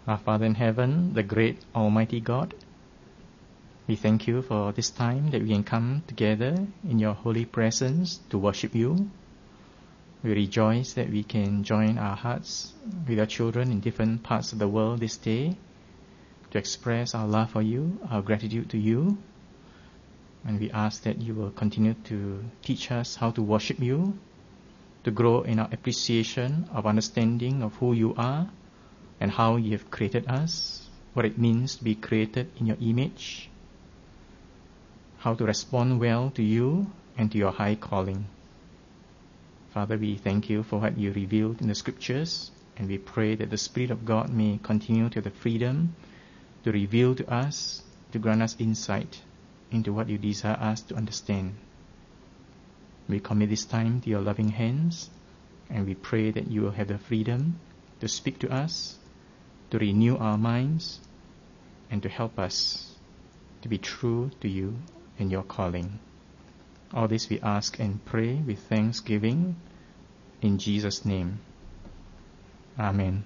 Our Father in heaven, the great Almighty God, we thank you for this time that we can come together in your holy presence to worship you. We rejoice that we can join our hearts with our children in different parts of the world this day to express our love for you, our gratitude to you. And we ask that you will continue to teach us how to worship you, to grow in our appreciation of understanding of who you are and how you have created us, what it means to be created in your image, how to respond well to you and to your high calling. Father, we thank you for what you revealed in the scriptures, and we pray that the Spirit of God may continue to have the freedom to reveal to us, to grant us insight into what you desire us to understand. We commit this time to your loving hands, and we pray that you will have the freedom to speak to us, to renew our minds, and to help us to be true to you and your calling. All this we ask and pray with thanksgiving in Jesus' name. Amen.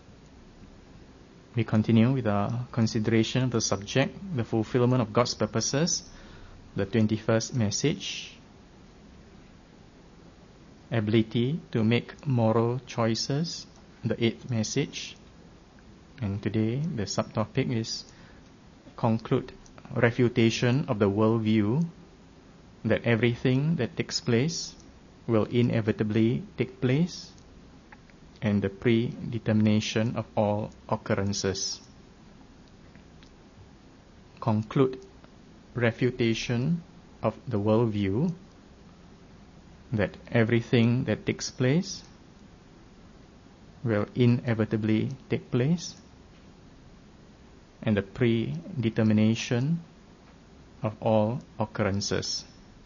We continue with our consideration of the subject, the fulfillment of God's purposes, the 21st message, ability to make moral choices, the 8th message. And today the subtopic is conclude refutation of the worldview that everything that takes place will inevitably take place, and the predetermination of all occurrences. Conclude refutation of the worldview that everything that takes place will inevitably take place, and the predetermination of all occurrences.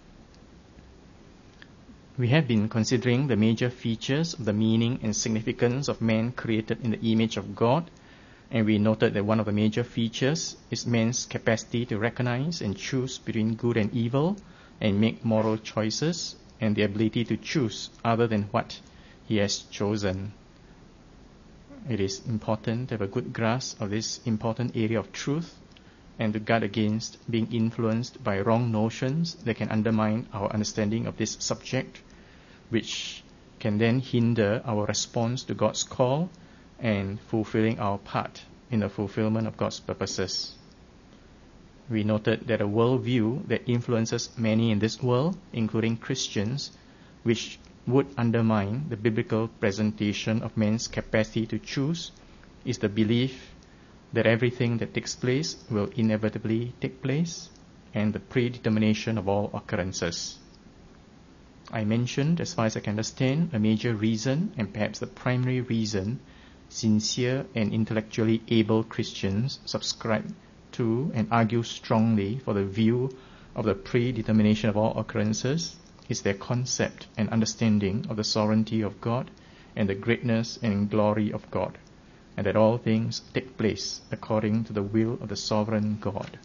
We have been considering the major features of the meaning and significance of man created in the image of God, and we noted that one of the major features is man's capacity to recognize and choose between good and evil and make moral choices, and the ability to choose other than what he has chosen. It is important to have a good grasp of this important area of truth and to guard against being influenced by wrong notions that can undermine our understanding of this subject, which can then hinder our response to God's call and fulfilling our part in the fulfillment of God's purposes. We noted that a worldview that influences many in this world, including Christians, which would undermine the biblical presentation of man's capacity to choose, is the belief that everything that takes place will inevitably take place, and the predetermination of all occurrences. I mentioned, as far as I can understand, a major reason, and perhaps the primary reason, sincere and intellectually able Christians subscribe to and argue strongly for the view of the predetermination of all occurrences is their concept and understanding of the sovereignty of God and the greatness and glory of God, and that all things take place according to the will of the sovereign God.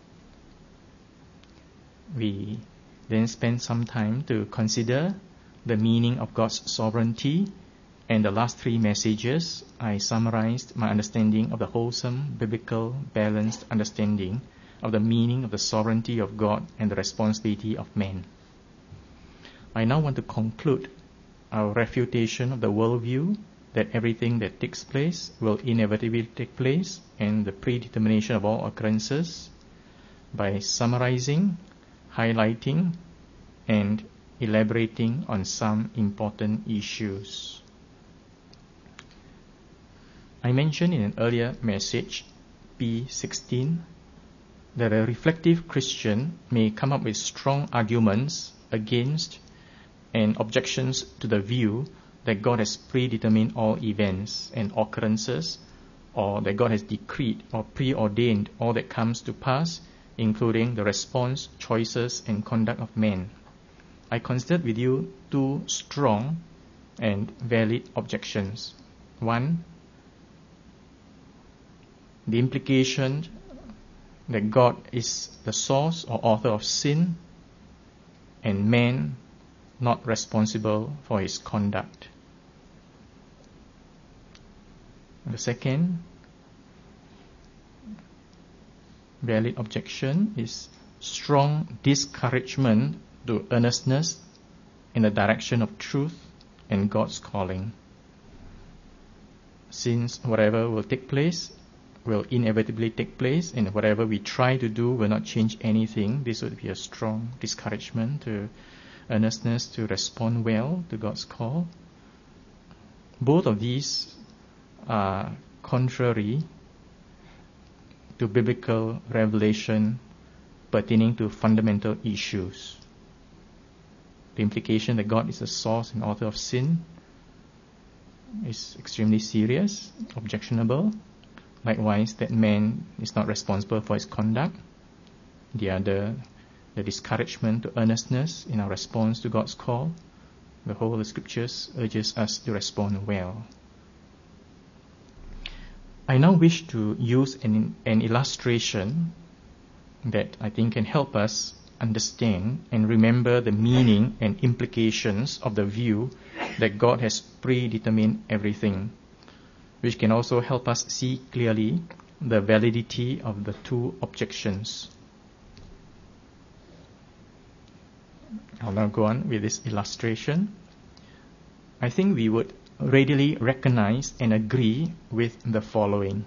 We then spend some time to consider the meaning of God's sovereignty, and the last 3 messages I summarized my understanding of the wholesome, biblical, balanced understanding of the meaning of the sovereignty of God and the responsibility of man. I now want to conclude our refutation of the worldview that everything that takes place will inevitably take place and the predetermination of all occurrences by summarizing, highlighting, and elaborating on some important issues. I mentioned in an earlier message, P16, that a reflective Christian may come up with strong arguments against and objections to the view that God has predetermined all events and occurrences, or that God has decreed or preordained all that comes to pass, including the response, choices, and conduct of man. I considered with you 2 strong and valid objections. 1, the implication that God is the source or author of sin and man not responsible for his conduct. The second, valid objection is strong discouragement to earnestness in the direction of truth and God's calling. Since whatever will take place will inevitably take place, and whatever we try to do will not change anything, this would be a strong discouragement to earnestness to respond well to God's call. Both of these are contrary to biblical revelation pertaining to fundamental issues. The implication that God is the source and author of sin is extremely serious, objectionable. Likewise, that man is not responsible for his conduct. The discouragement to earnestness in our response to God's call. The whole of the scriptures urges us to respond well. I now wish to use an illustration that I think can help us understand and remember the meaning and implications of the view that God has predetermined everything, which can also help us see clearly the validity of the two objections. I'll now go on with this illustration. I think we would readily recognize and agree with the following.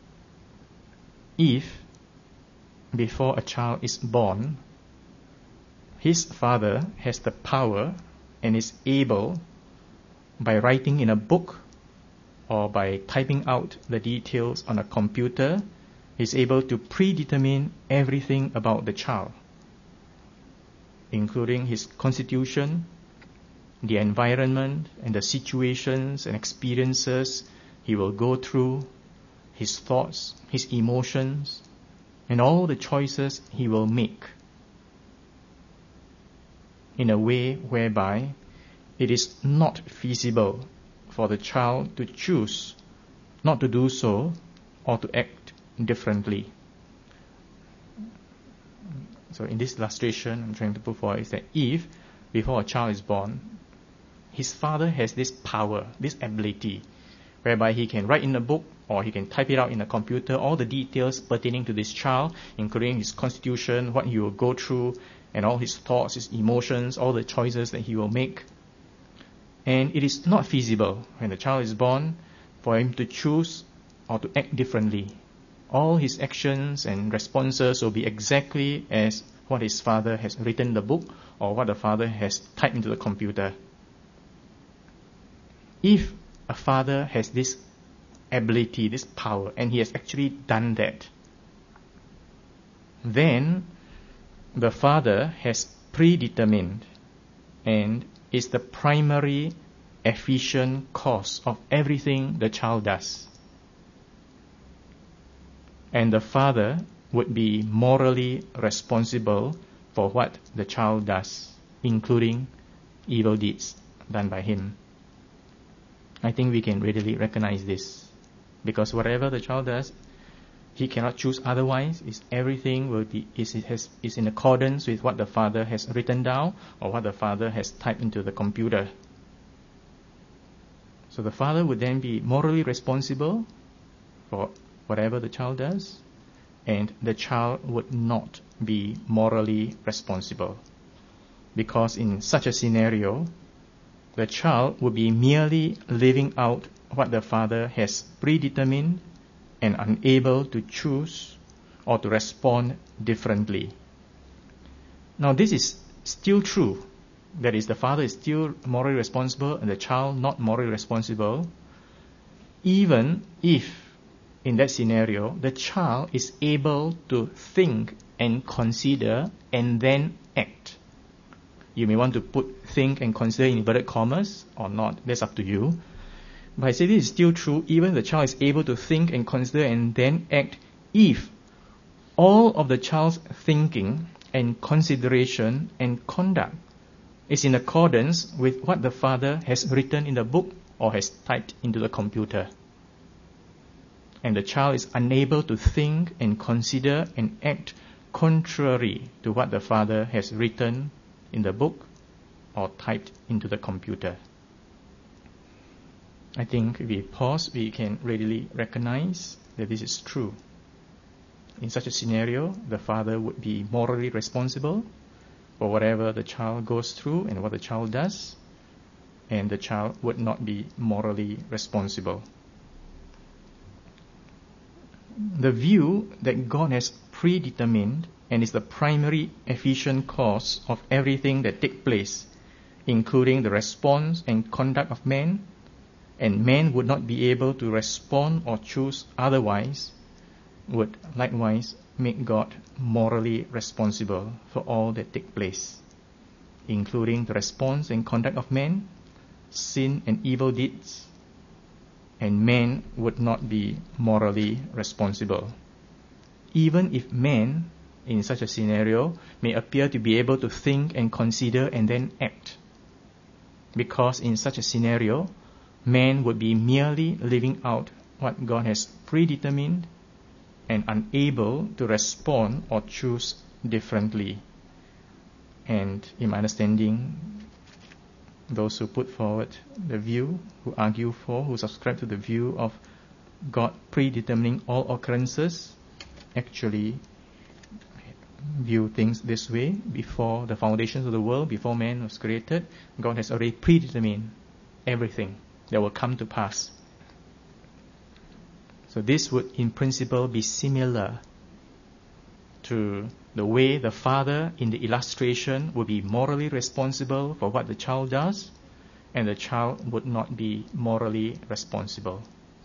If, before a child is born, his father has the power and is able, by writing in a book or by typing out the details on a computer, is able to predetermine everything about the child, including his constitution, the environment and the situations and experiences he will go through, his thoughts, his emotions, and all the choices he will make, in a way whereby it is not feasible for the child to choose not to do so or to act differently. So in this illustration I'm trying to put forward is that if, before a child is born, his father has this power, this ability, whereby he can write in a book or he can type it out in a computer, all the details pertaining to this child, including his constitution, what he will go through, and all his thoughts, his emotions, all the choices that he will make. And it is not feasible when the child is born for him to choose or to act differently. All his actions and responses will be exactly as what his father has written in the book or what the father has typed into the computer. If a father has this ability, this power, and he has actually done that, then the father has predetermined and is the primary efficient cause of everything the child does. And the father would be morally responsible for what the child does, including evil deeds done by him. I think we can readily recognize this, because whatever the child does, he cannot choose otherwise. Everything is in accordance with what the father has written down or what the father has typed into the computer. So the father would then be morally responsible for whatever the child does, and the child would not be morally responsible, because in such a scenario, the child would be merely living out what the father has predetermined and unable to choose or to respond differently. Now this is still true. That is, the father is still morally responsible and the child not morally responsible, even if in that scenario the child is able to think and consider and then act. You may want to put think and consider in inverted commas or not, that's up to you. But I say this is still true even if the child is able to think and consider and then act, if all of the child's thinking and consideration and conduct is in accordance with what the father has written in the book or has typed into the computer. And the child is unable to think and consider and act contrary to what the father has written in the book or typed into the computer. I think if we pause, we can readily recognize that this is true. In such a scenario, the father would be morally responsible for whatever the child goes through and what the child does, and the child would not be morally responsible. The view that God has predetermined and is the primary efficient cause of everything that takes place, including the response and conduct of man, and man would not be able to respond or choose otherwise, would likewise make God morally responsible for all that takes place, including the response and conduct of man, sin and evil deeds, and man would not be morally responsible. Even if man, in such a scenario, may appear to be able to think and consider and then act, because in such a scenario, man would be merely living out what God has predetermined and unable to respond or choose differently. And in my understanding, those who put forward the view, who argue for, who subscribe to the view of God predetermining all occurrences, actually view things this way. Before the foundations of the world, before man was created, God has already predetermined everything that will come to pass. So this would in principle be similar to the way the father in the illustration would be morally responsible for what the child does, and the child would not be morally responsible.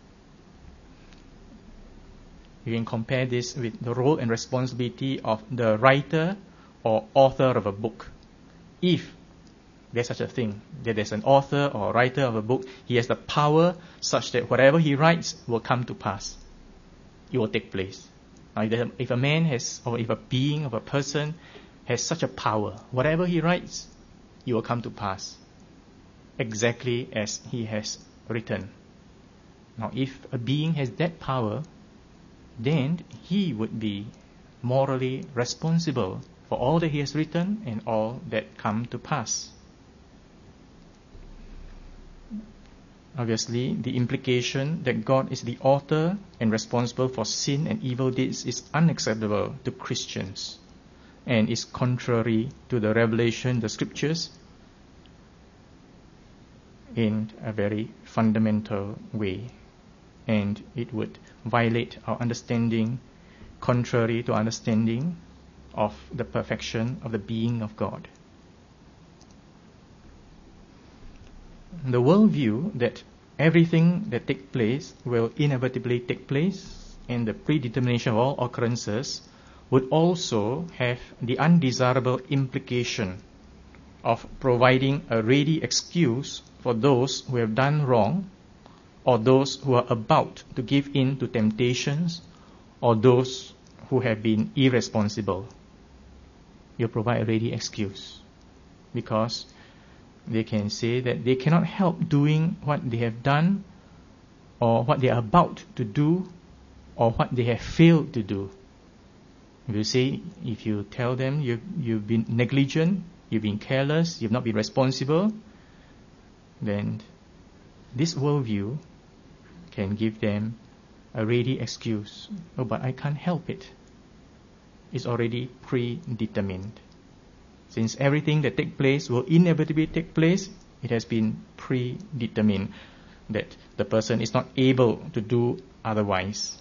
You can compare this with the role and responsibility of the writer or author of a book. If there's such a thing, that there's an author or writer of a book, he has the power such that whatever he writes will come to pass. It will take place. If a man has, or if a being of a person has such a power, whatever he writes, it will come to pass, exactly as he has written. Now, if a being has that power, then he would be morally responsible for all that he has written and all that come to pass. Obviously, the implication that God is the author and responsible for sin and evil deeds is unacceptable to Christians and is contrary to the revelation, the scriptures, in a very fundamental way. And it would violate our understanding, contrary to understanding of the perfection of the being of God. The worldview that everything that takes place will inevitably take place and the predetermination of all occurrences would also have the undesirable implication of providing a ready excuse for those who have done wrong, or those who are about to give in to temptations, or those who have been irresponsible. You provide a ready excuse because they can say that they cannot help doing what they have done, or what they are about to do, or what they have failed to do. If you tell them you've been negligent, you've been careless, you've not been responsible, then this worldview can give them a ready excuse. Oh, but I can't help it. It's already predetermined. Since everything that takes place will inevitably take place, it has been predetermined that the person is not able to do otherwise.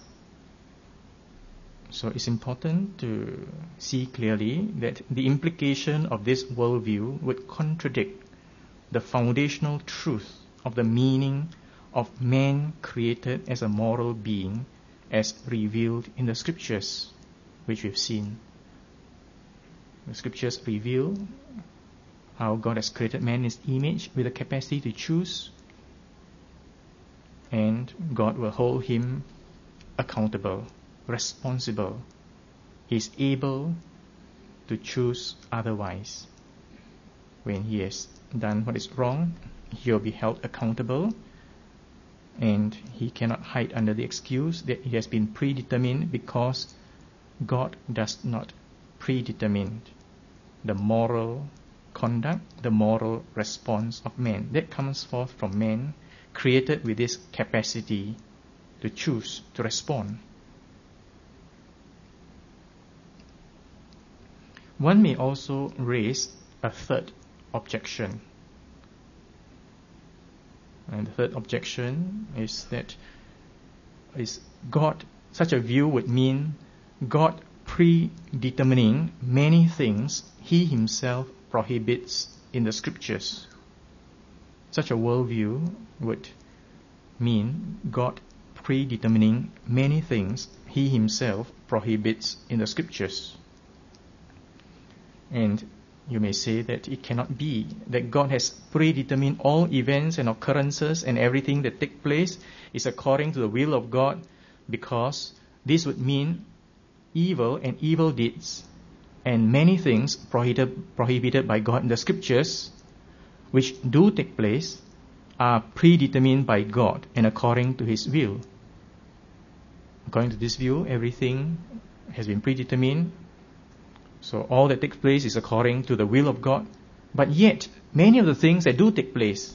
So it's important to see clearly that the implication of this worldview would contradict the foundational truth of the meaning of man created as a moral being as revealed in the scriptures, which we've seen. The scriptures reveal how God has created man in his image with the capacity to choose, and God will hold him accountable, responsible. He is able to choose otherwise. When he has done what is wrong, he will be held accountable, and he cannot hide under the excuse that he has been predetermined, because God does not predetermine the moral conduct, the moral response of man. That comes forth from man, created with this capacity to choose, to respond. One may also raise a third objection. And the third objection is that such a view would mean God predetermining many things He Himself prohibits in the Scriptures. Such a worldview would mean God predetermining many things He Himself prohibits in the Scriptures. And you may say that it cannot be that God has predetermined all events and occurrences and everything that take place is according to the will of God, because this would mean evil and evil deeds and many things prohibited by God in the Scriptures, which do take place, are predetermined by God and according to His will. According to this view, everything has been predetermined. So all that takes place is according to the will of God. But yet, many of the things that do take place,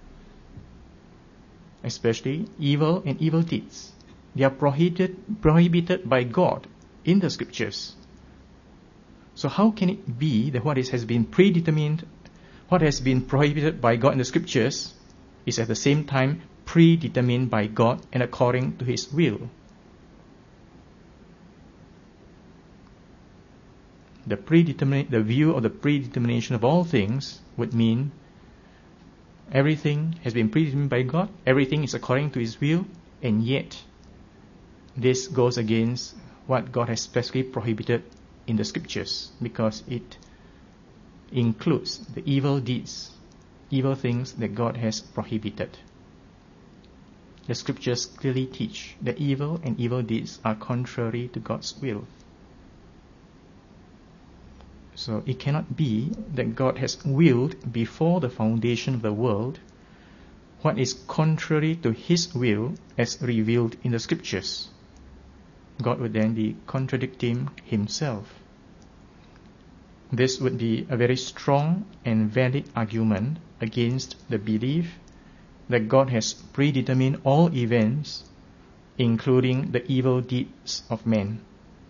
especially evil and evil deeds, they are prohibited by God in the Scriptures. So how can it be that what has been predetermined, what has been prohibited by God in the Scriptures, is at the same time predetermined by God and according to His will? The view of the predetermination of all things would mean everything has been predetermined by God, everything is according to His will, and yet this goes against what God has specifically prohibited in the Scriptures, because it includes the evil deeds, evil things that God has prohibited. The Scriptures clearly teach that evil and evil deeds are contrary to God's will. So it cannot be that God has willed before the foundation of the world what is contrary to His will as revealed in the Scriptures. God would then be contradicting Himself. This would be a very strong and valid argument against the belief that God has predetermined all events, including the evil deeds of men.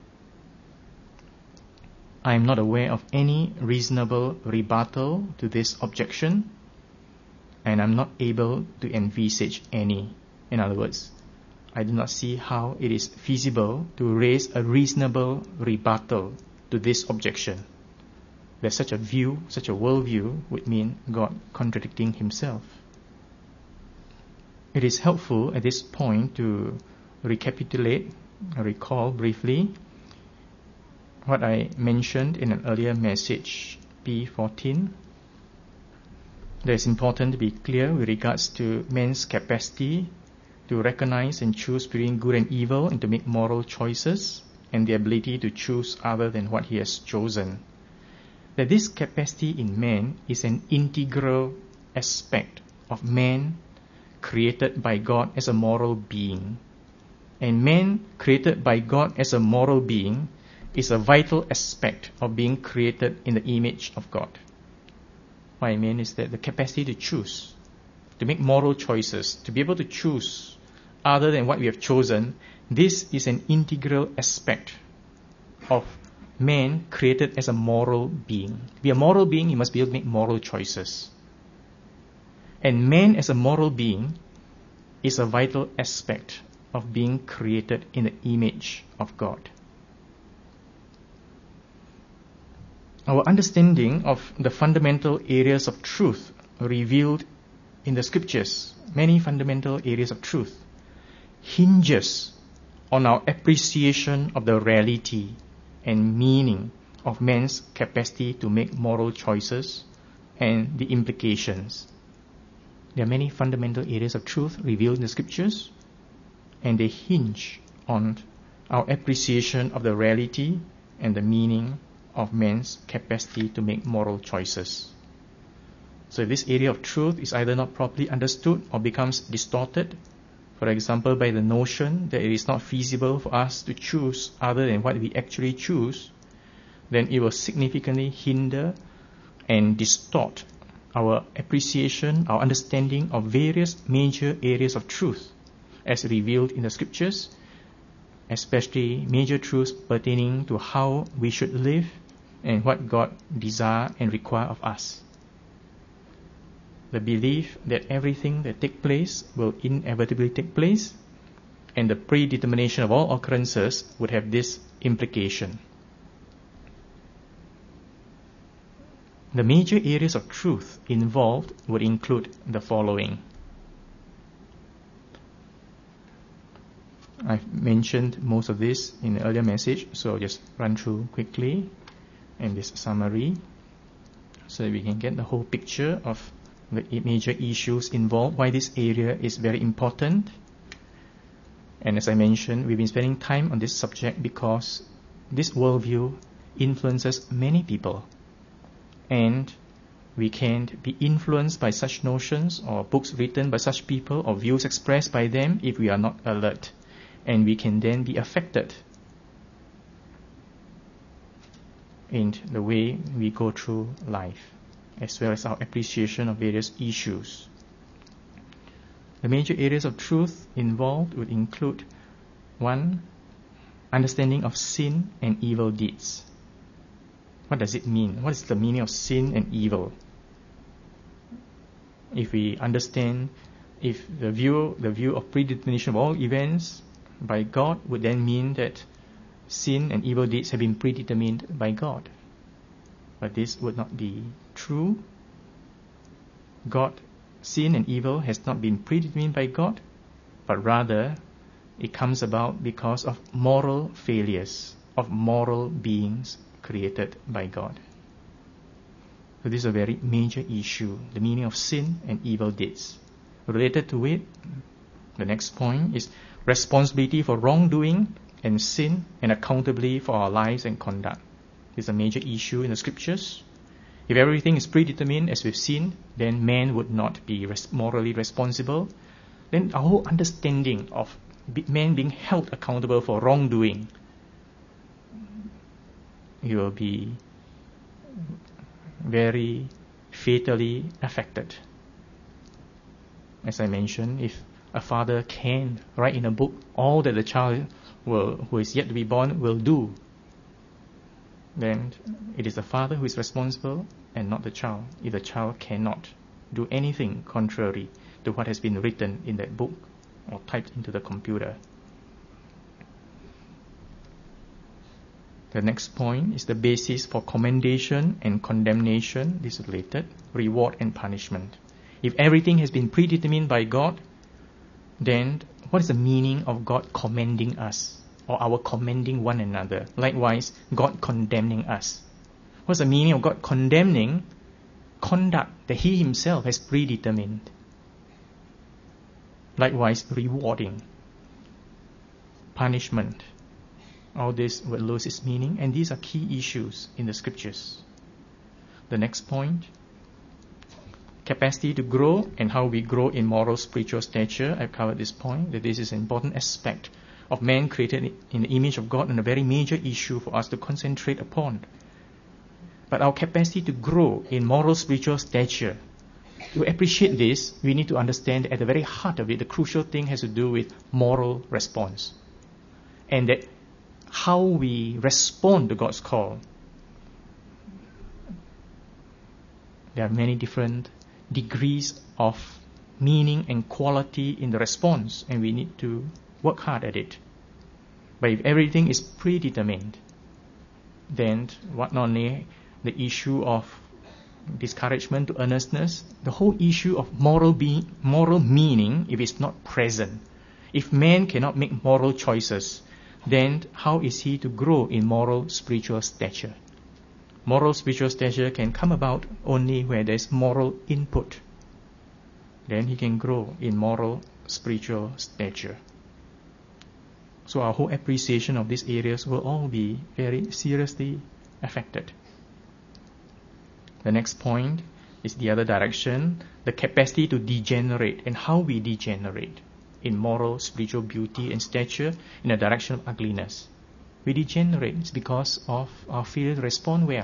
I am not aware of any reasonable rebuttal to this objection, and I'm not able to envisage any. In other words, I do not see how it is feasible to raise a reasonable rebuttal to this objection, that such a view, such a worldview, would mean God contradicting Himself. It is helpful at this point to recall briefly what I mentioned in an earlier message, P14. That it's important to be clear with regards to man's capacity to recognize and choose between good and evil and to make moral choices, and the ability to choose other than what he has chosen. That this capacity in man is an integral aspect of man created by God as a moral being. And man created by God as a moral being is a vital aspect of being created in the image of God. What I mean is that the capacity to choose, to make moral choices, to be able to choose other than what we have chosen, this is an integral aspect of man created as a moral being. To be a moral being, you must be able to make moral choices. And man as a moral being is a vital aspect of being created in the image of God. Our understanding of the fundamental areas of truth revealed in the Scriptures, many fundamental areas of truth, hinges on our appreciation of the reality and meaning of man's capacity to make moral choices and the implications. There are many fundamental areas of truth revealed in the Scriptures, and they hinge on our appreciation of the reality and the meaning of man's capacity to make moral choices. So if this area of truth is either not properly understood or becomes distorted, for example, by the notion that it is not feasible for us to choose other than what we actually choose, then it will significantly hinder and distort our appreciation, our understanding of various major areas of truth as revealed in the Scriptures, especially major truths pertaining to how we should live and what God desires and requires of us. The belief that everything that takes place will inevitably take place, and the predetermination of all occurrences would have this implication. The major areas of truth involved would include the following. I've mentioned most of this in the earlier message, so I'll just run through quickly in this summary so that we can get the whole picture of the major issues involved, why this area is very important. And as I mentioned, we've been spending time on this subject because this worldview influences many people. And we can't be influenced by such notions or books written by such people or views expressed by them if we are not alert. And we can then be affected in the way we go through life, as well as our appreciation of various issues. The major areas of truth involved would include 1. Understanding of sin and evil deeds. What does it mean? What is the meaning of sin and evil? If we understand, if the view of predetermination of all events by God would then mean that sin and evil deeds have been predetermined by God. But this would not be true. Sin and evil has not been predetermined by God, but rather it comes about because of moral failures of moral beings created by God. So this is a very major issue, the meaning of sin and evil deeds. Related to it, the next point is responsibility for wrongdoing and sin, and accountability for our lives and conduct. This is a major issue in the scriptures. If everything is predetermined, as we've seen, then man would not be morally responsible. Then our whole understanding of man being held accountable for wrongdoing, he will be very fatally affected. As I mentioned, if a father can write in a book all that the child who is yet to be born will do, then it is the father who is responsible and not the child, if the child cannot do anything contrary to what has been written in that book or typed into the computer. The next point is the basis for commendation and condemnation. This is related, reward and punishment. If everything has been predetermined by God, then what is the meaning of God commending us or our commending one another? Likewise, God condemning us. What's the meaning of God condemning conduct that He Himself has predetermined? Likewise, rewarding, punishment. All this will lose its meaning, and these are key issues in the scriptures. The next point, capacity to grow and how we grow in moral spiritual stature. I've covered this point, that this is an important aspect of man created in the image of God and a very major issue for us to concentrate upon. But our capacity to grow in moral spiritual stature, to appreciate this, we need to understand that at the very heart of it, the crucial thing has to do with moral response. And that how we respond to God's call. There are many different degrees of meaning and quality in the response, and we need to work hard at it. But if everything is predetermined, then not only the issue of discouragement to earnestness, the whole issue of moral meaning, if it's not present, if man cannot make moral choices, then how is he to grow in moral spiritual stature? Moral spiritual stature can come about only where there is moral input. Then he can grow in moral spiritual stature. So our whole appreciation of these areas will all be very seriously affected. The next point is the other direction, the capacity to degenerate and how we degenerate in moral, spiritual beauty and stature in a direction of ugliness. We degenerate because of our failure to respond well.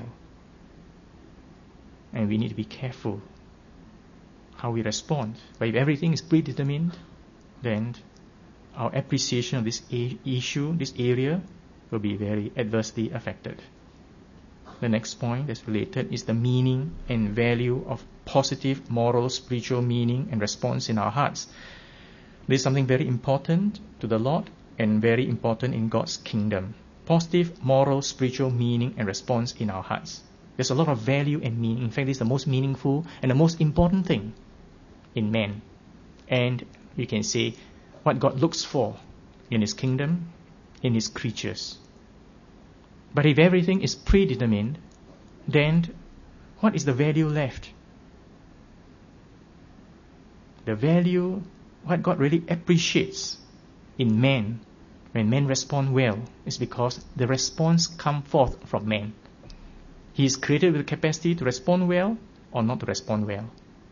And we need to be careful how we respond. But if everything is predetermined, then our appreciation of this issue, this area, will be very adversely affected. the next point that's related is the meaning and value of positive moral spiritual meaning and response in our hearts. This is something very important to the Lord and very important in God's kingdom. Positive moral spiritual meaning and response in our hearts. There's a lot of value and meaning. In fact, it's the most meaningful and the most important thing in man. And you can say what God looks for in His kingdom, in His creatures. But if everything is predetermined, then what is the value left? The value, what God really appreciates in man, when men respond well, is because the response comes forth from man. He is created with the capacity to respond well or not to respond well.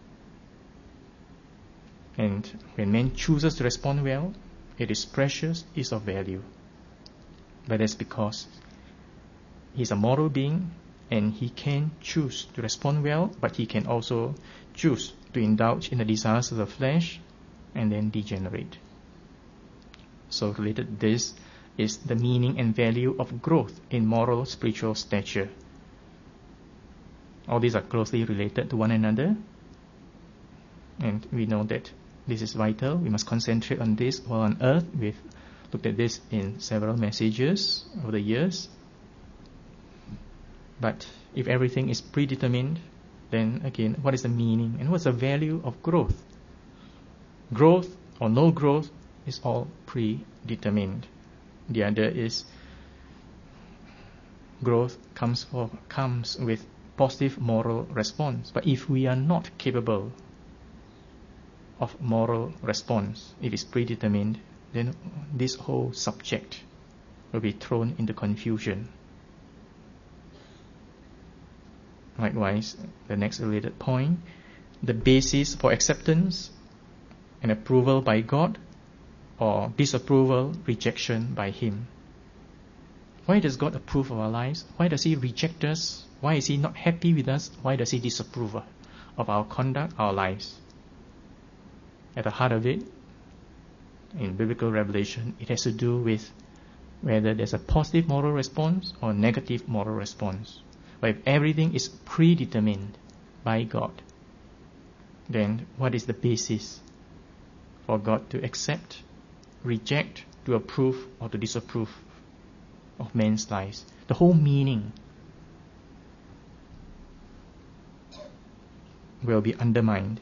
And when man chooses to respond well, it is precious, it is of value. But that's because he's a moral being and he can choose to respond well, but he can also choose to indulge in the desires of the flesh and then degenerate. So related to this is the meaning and value of growth in moral spiritual stature. All these are closely related to one another, and we know that this is vital. We must concentrate on this while on earth. We've looked at this in several messages over the years. But if everything is predetermined, then again, what is the meaning and what's the value of growth? Growth or no growth is all predetermined. The other is growth comes with positive moral response. But if we are not capable of moral response, if it's predetermined, then this whole subject will be thrown into confusion. Likewise, the next related point, the basis for acceptance and approval by God or disapproval, rejection by Him. Why does God approve of our lives? Why does He reject us? Why is He not happy with us? Why does He disapprove of our conduct, our lives? At the heart of it, in biblical revelation, it has to do with whether there's a positive moral response or negative moral response. But if everything is predetermined by God, then what is the basis for God to accept, reject, to approve, or to disapprove of man's lives? The whole meaning will be undermined.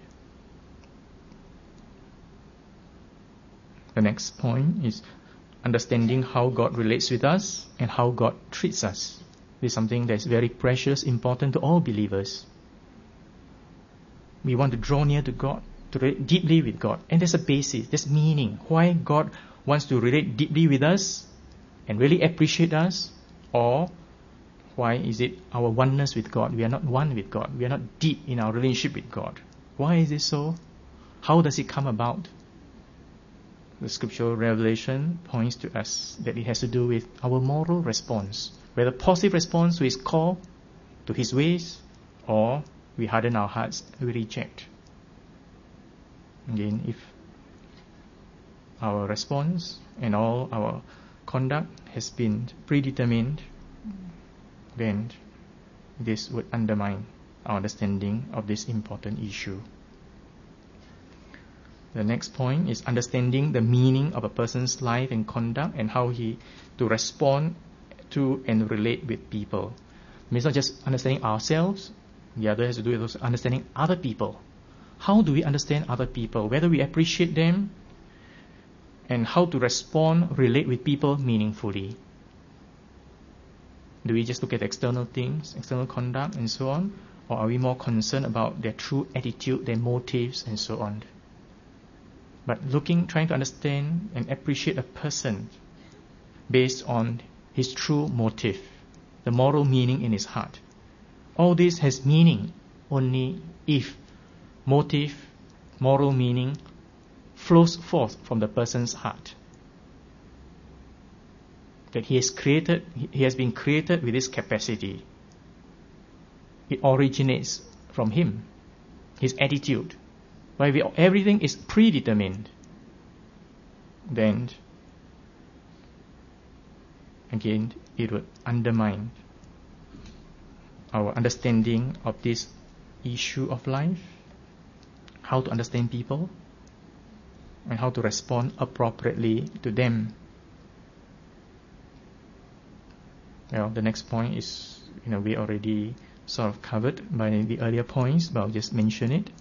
The next point is understanding how God relates with us and how God treats us. This is something that is very precious, important to all believers. We want to draw near to God, to relate deeply with God. And there's a basis, there's meaning. Why God wants to relate deeply with us and really appreciate us, or why is it our oneness with God? We are not one with God. We are not deep in our relationship with God. Why is it so? How does it come about? The scriptural revelation points to us that it has to do with our moral response, whether positive response to His call, to His ways, or we harden our hearts, we reject. Again, if our response and all our conduct has been predetermined, then this would undermine our understanding of this important issue. The next point is understanding the meaning of a person's life and conduct and how he to respond to and relate with people. It's not just understanding ourselves. The other has to do with also understanding other people. How do we understand other people? Whether we appreciate them and how to respond, relate with people meaningfully. Do we just look at external things, external conduct and so on? Or are we more concerned about their true attitude, their motives and so on? But trying to understand and appreciate a person based on his true motive, the moral meaning in his heart. All this has meaning only if motive, moral meaning flows forth from the person's heart. That he has been created with this capacity. It originates from him, his attitude. Why everything is predetermined, then again it would undermine our understanding of this issue of life, how to understand people, and how to respond appropriately to them. Well, the next point is, we already sort of covered by the earlier points, but I'll just mention it.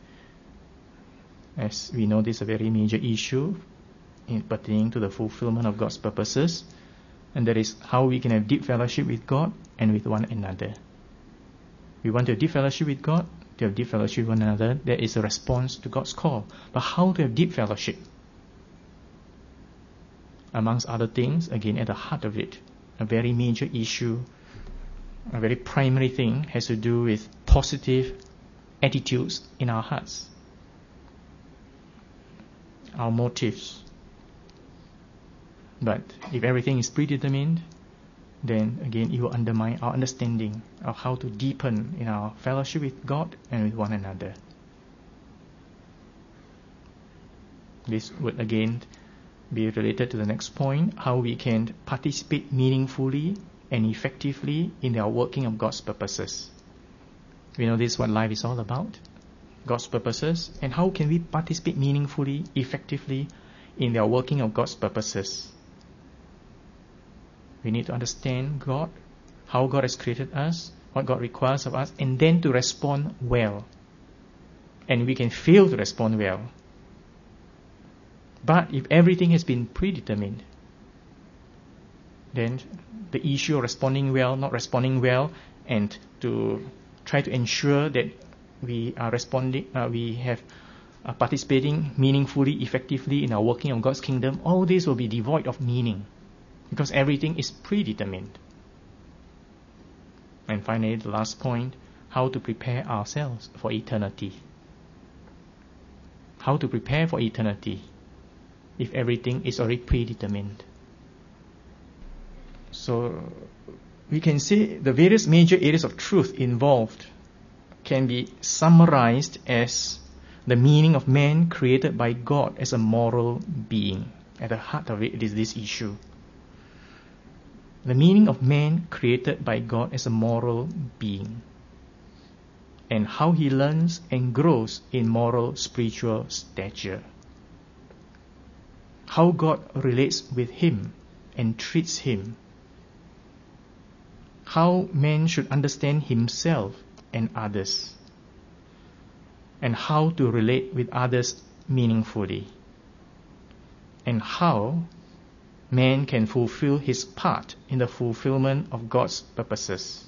As we know, this is a very major issue pertaining to the fulfillment of God's purposes, and that is how we can have deep fellowship with God and with one another. We want to have deep fellowship with God, to have deep fellowship with one another. That is a response to God's call. But how to have deep fellowship? Amongst other things, again, at the heart of it, a very major issue, a very primary thing, has to do with positive attitudes in our hearts, our motives. But if everything is predetermined, then again it will undermine our understanding of how to deepen in our fellowship with God and with one another. This would again be related to the next point, how we can participate meaningfully and effectively in the working of God's purposes. We know this is what life is all about, God's purposes, and how can we participate meaningfully, effectively in the working of God's purposes. We need to understand God, how God has created us, what God requires of us, and then to respond well. And we can fail to respond well. But if everything has been predetermined, then the issue of responding well, not responding well, and to try to ensure that we are participating meaningfully, effectively in our working of God's kingdom, all this will be devoid of meaning, because everything is predetermined. And finally, the last point, how to prepare ourselves for eternity. How to prepare for eternity if everything is already predetermined. So we can say the various major areas of truth involved can be summarized as the meaning of man created by God as a moral being. At the heart of it is this issue. The meaning of man created by God as a moral being, and how he learns and grows in moral spiritual stature. How God relates with him and treats him. How man should understand himself and others, and how to relate with others meaningfully, and how man can fulfill his part in the fulfillment of God's purposes.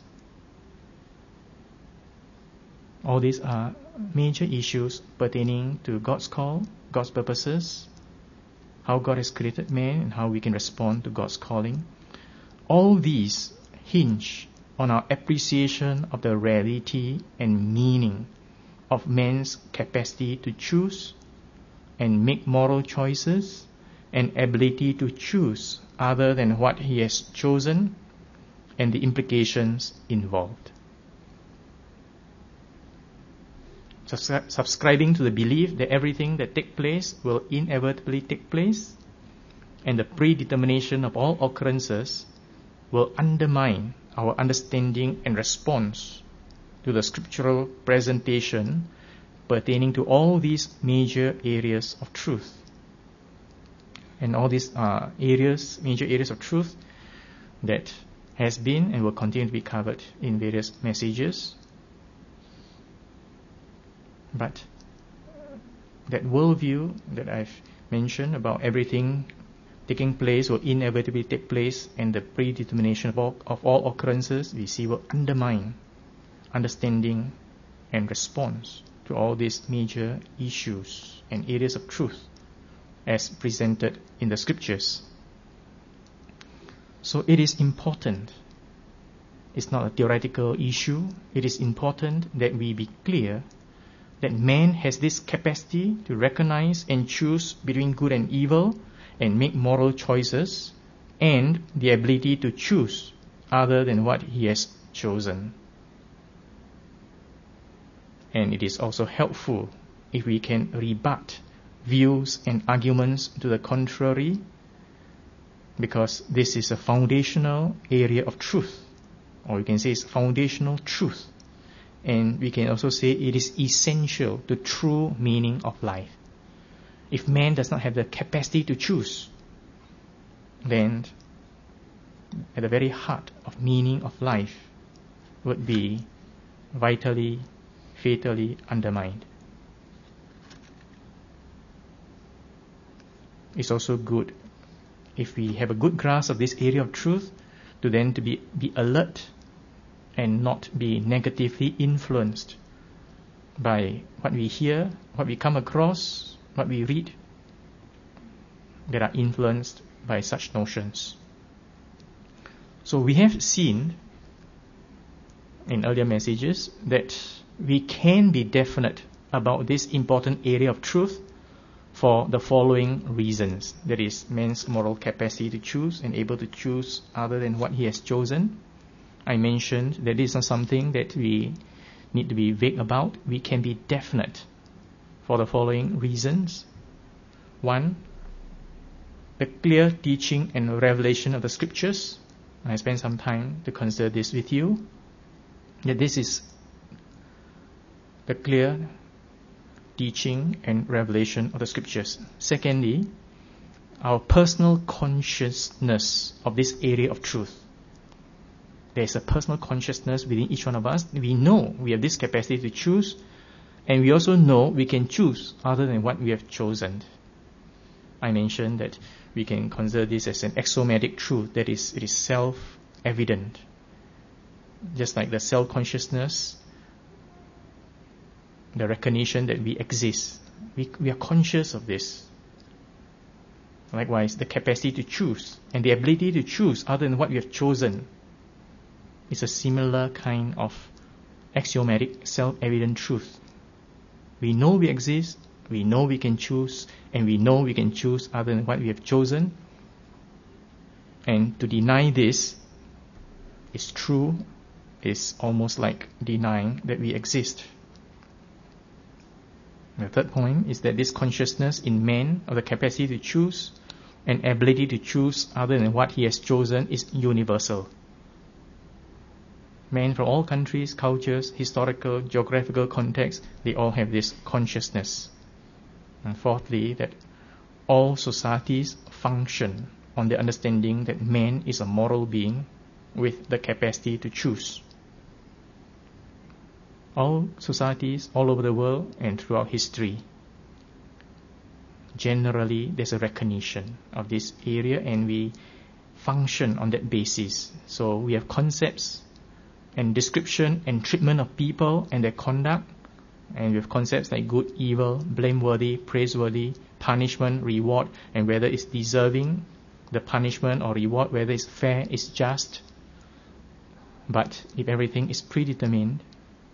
All these are major issues pertaining to God's call, God's purposes, how God has created man, and how we can respond to God's calling. All these hinge on our appreciation of the reality and meaning of man's capacity to choose and make moral choices, and ability to choose other than what he has chosen, and the implications involved. Subscribing to the belief that everything that takes place will inevitably take place, and the predetermination of all occurrences, will undermine our understanding and response to the scriptural presentation pertaining to all these major areas of truth. And all these major areas of truth that has been and will continue to be covered in various messages. But that worldview that I've mentioned about everything taking place will inevitably take place, and the predetermination of all occurrences we see will undermine understanding and response to all these major issues and areas of truth as presented in the scriptures. So it is important. It's not a theoretical issue. It is important that we be clear that man has this capacity to recognize and choose between good and evil and make moral choices, and the ability to choose other than what he has chosen. And it is also helpful if we can rebut views and arguments to the contrary, because this is a foundational area of truth, or you can say it's foundational truth And we can also say it is essential to true meaning of life. If man does not have the capacity to choose, then at the very heart of meaning of life would be vitally, fatally undermined. It's also good, if we have a good grasp of this area of truth, to then to be alert and not be negatively influenced by what we hear, what we come across, what we read, that are influenced by such notions. So we have seen in earlier messages that we can be definite about this important area of truth for the following reasons. That is, man's moral capacity to choose and able to choose other than what he has chosen. I mentioned that this is not something that we need to be vague about. We can be definite for the following reasons. 1, the clear teaching and revelation of the scriptures. I spent some time to consider this with you. That this is the clear teaching and revelation of the scriptures. Secondly, our personal consciousness of this area of truth. There is a personal consciousness within each one of us. We know we have this capacity to choose, and we also know we can choose other than what we have chosen. I mentioned that we can consider this as an axiomatic truth, that is, it is self-evident. Just like the self-consciousness, the recognition that we exist. We are conscious of this. Likewise, the capacity to choose and the ability to choose other than what we have chosen is a similar kind of axiomatic, self-evident truth. We know we exist, we know we can choose, and we know we can choose other than what we have chosen. And to deny this is true, is almost like denying that we exist. The third point is that this consciousness in man of the capacity to choose and ability to choose other than what he has chosen is universal. Men from all countries, cultures, historical, geographical contexts, they all have this consciousness. And fourthly, that all societies function on the understanding that man is a moral being with the capacity to choose. All societies all over the world and throughout history, generally there's a recognition of this area and we function on that basis. So we have concepts and description and treatment of people and their conduct, and we have concepts like good, evil, blameworthy, praiseworthy, punishment, reward, and whether it's deserving the punishment or reward, whether it's fair, it's just. But if everything is predetermined,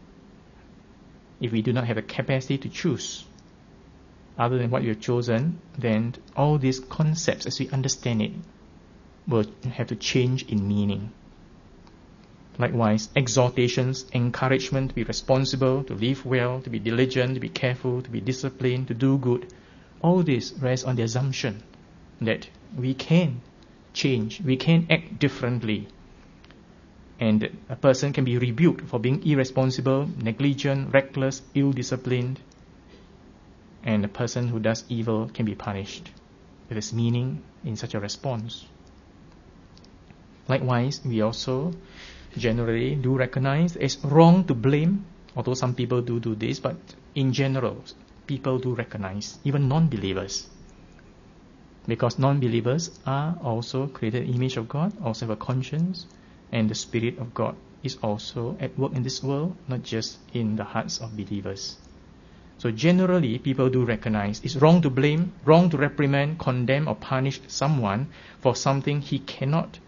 if we do not have the capacity to choose other than what we have chosen, then all these concepts as we understand it will have to change in meaning. Likewise, exhortations, encouragement to be responsible, to live well, to be diligent, to be careful, to be disciplined, to do good, all this rests on the assumption that we can change, we can act differently. And a person can be rebuked for being irresponsible, negligent, reckless, ill-disciplined. And a person who does evil can be punished. There is meaning in such a response. Likewise, we also generally do recognize it's wrong to blame, although some people do this, but in general, people do recognize, even non-believers. Because non-believers are also created in the image of God, also have a conscience, and the Spirit of God is also at work in this world, not just in the hearts of believers. So generally, people do recognize it's wrong to blame, wrong to reprimand, condemn or punish someone for something he cannot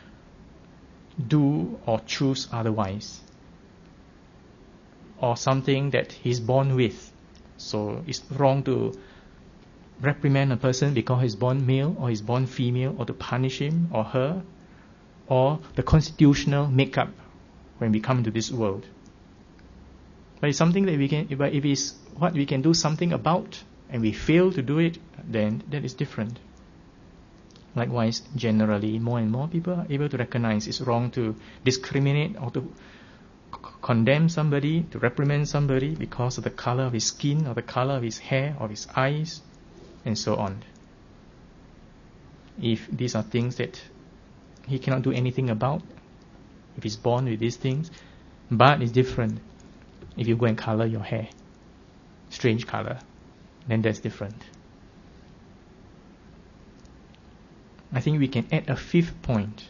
do or choose otherwise, or something that he's born with. So it's wrong to reprimand a person because he's born male or he's born female, or to punish him or her, or the constitutional makeup when we come into this world. But it's something that we can, but if it's what we can do something about and we fail to do it, then that is different. Likewise, generally, more and more people are able to recognize it's wrong to discriminate or to condemn somebody, to reprimand somebody because of the color of his skin or the color of his hair or his eyes, and so on. If these are things that he cannot do anything about, if he's born with these things, but it's different if you go and color your hair, strange color, then that's different. I think we can add a fifth point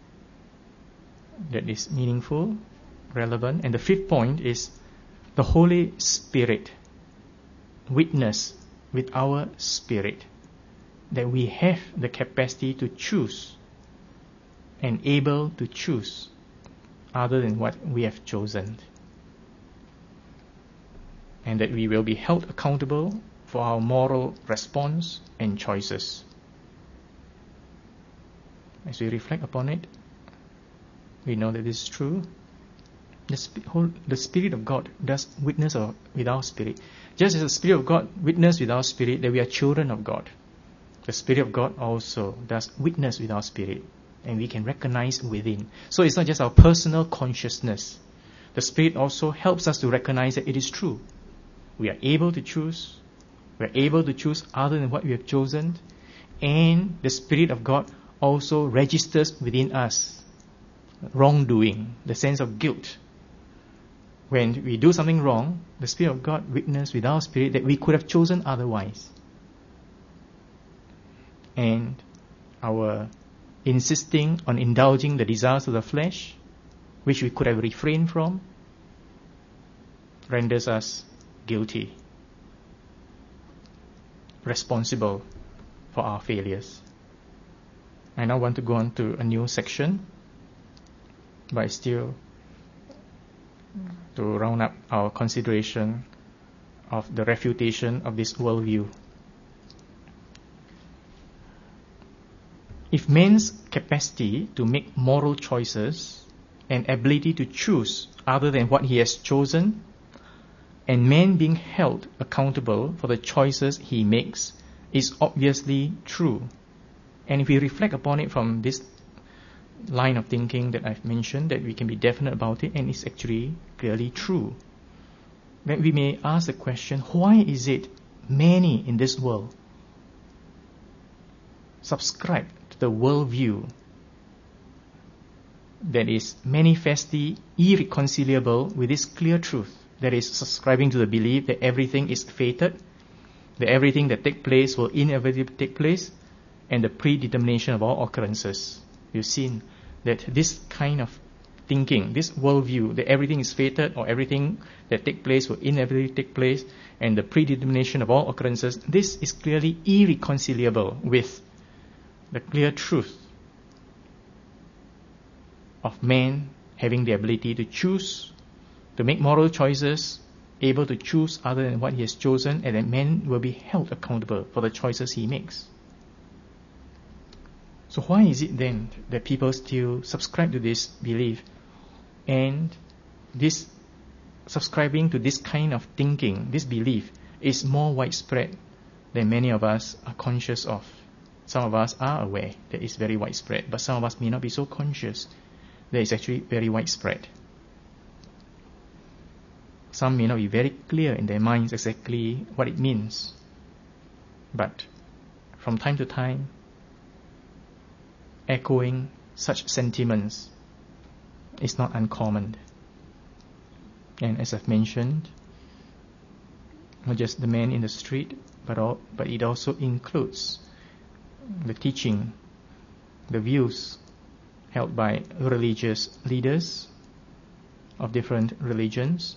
that is meaningful, relevant, and the fifth point is the Holy Spirit witness with our spirit that we have the capacity to choose and able to choose other than what we have chosen, and that we will be held accountable for our moral response and choices. As we reflect upon it, we know that this is true. The Spirit of God does witness with our spirit. Just as the Spirit of God witness with our spirit that we are children of God, the Spirit of God also does witness with our spirit, and we can recognize within. So it's not just our personal consciousness. The Spirit also helps us to recognize that it is true. We are able to choose. We are able to choose other than what we have chosen. And the Spirit of God also registers within us wrongdoing, the sense of guilt. When we do something wrong, the Spirit of God witnesses with our spirit that we could have chosen otherwise. And our insisting on indulging the desires of the flesh, which we could have refrained from, renders us guilty, responsible for our failures. I now want to go on to a new section, but still to round up our consideration of the refutation of this worldview. If man's capacity to make moral choices and ability to choose other than what he has chosen, and man being held accountable for the choices he makes, is obviously true, and if we reflect upon it from this line of thinking that I've mentioned, that we can be definite about it, and it's actually clearly true, then we may ask the question, why is it many in this world subscribe to the worldview that is manifestly irreconcilable with this clear truth, that is subscribing to the belief that everything is fated, that everything that takes place will inevitably take place, and the predetermination of all occurrences. You've seen that this kind of thinking, this worldview, that everything is fated or everything that takes place will inevitably take place, and the predetermination of all occurrences, this is clearly irreconcilable with the clear truth of man having the ability to choose, to make moral choices, able to choose other than what he has chosen, and that man will be held accountable for the choices he makes. So why is it then that people still subscribe to this belief, and this subscribing to this kind of thinking, this belief, is more widespread than many of us are conscious of? Some of us are aware that it's very widespread, but some of us may not be so conscious that it's actually very widespread. Some may not be very clear in their minds exactly what it means, but from time to time, echoing such sentiments is not uncommon. And as I've mentioned, not just the man in the street, but it also includes the teaching, the views held by religious leaders of different religions.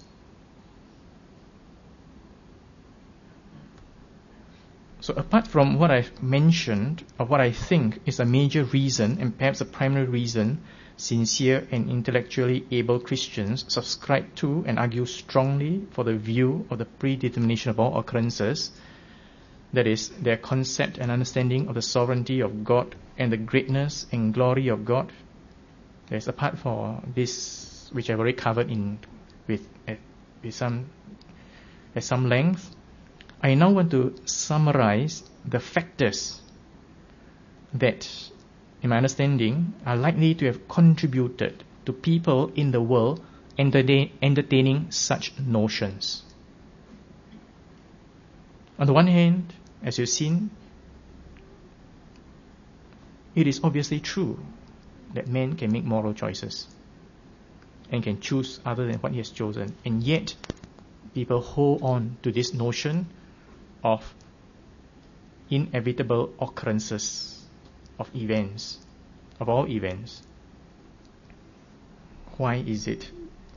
So apart from what I've mentioned, of what I think is a major reason, and perhaps a primary reason, sincere and intellectually able Christians subscribe to and argue strongly for the view of the predetermination of all occurrences, that is, their concept and understanding of the sovereignty of God and the greatness and glory of God. There's apart from this, which I've already covered at some length, I now want to summarize the factors that, in my understanding, are likely to have contributed to people in the world entertaining such notions. On the one hand, as you've seen, it is obviously true that man can make moral choices and can choose other than what he has chosen. And yet, people hold on to this notion of inevitable occurrences of events, of all events. Why is it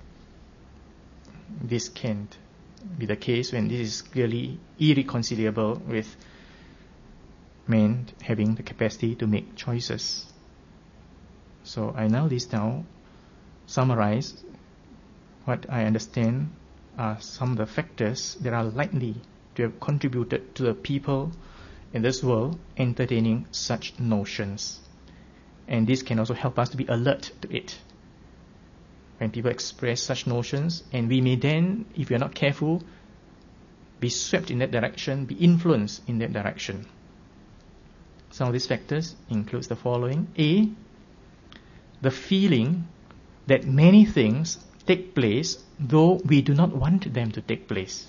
this can't be the case when this is clearly irreconcilable with man having the capacity to make choices? So I now list down, summarize what I understand are some of the factors that are likely to have contributed to the people in this world entertaining such notions. And this can also help us to be alert to it. When people express such notions, and we may then, if we are not careful, be swept in that direction, be influenced in that direction. Some of these factors includes the following. A, the feeling that many things take place though we do not want them to take place.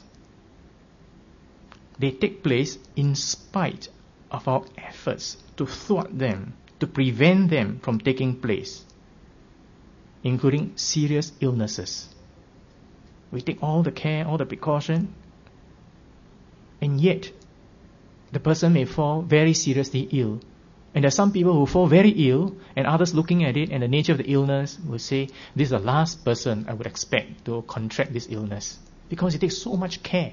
They take place in spite of our efforts to thwart them, to prevent them from taking place, including serious illnesses. We take all the care, all the precaution, and yet the person may fall very seriously ill. And there are some people who fall very ill, and others looking at it and the nature of the illness will say, this is the last person I would expect to contract this illness, because he takes so much care.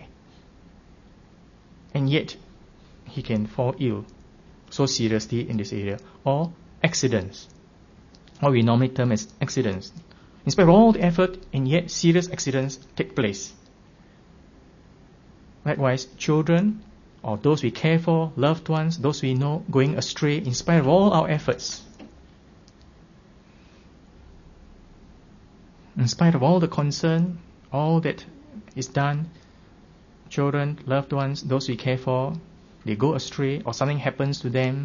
And yet, he can fall ill so seriously in this area. Or accidents, what we normally term as accidents. In spite of all the effort, and yet serious accidents take place. Likewise, children, or those we care for, loved ones, those we know going astray in spite of all our efforts. In spite of all the concern, all that is done, children, loved ones, those we care for, they go astray or something happens to them,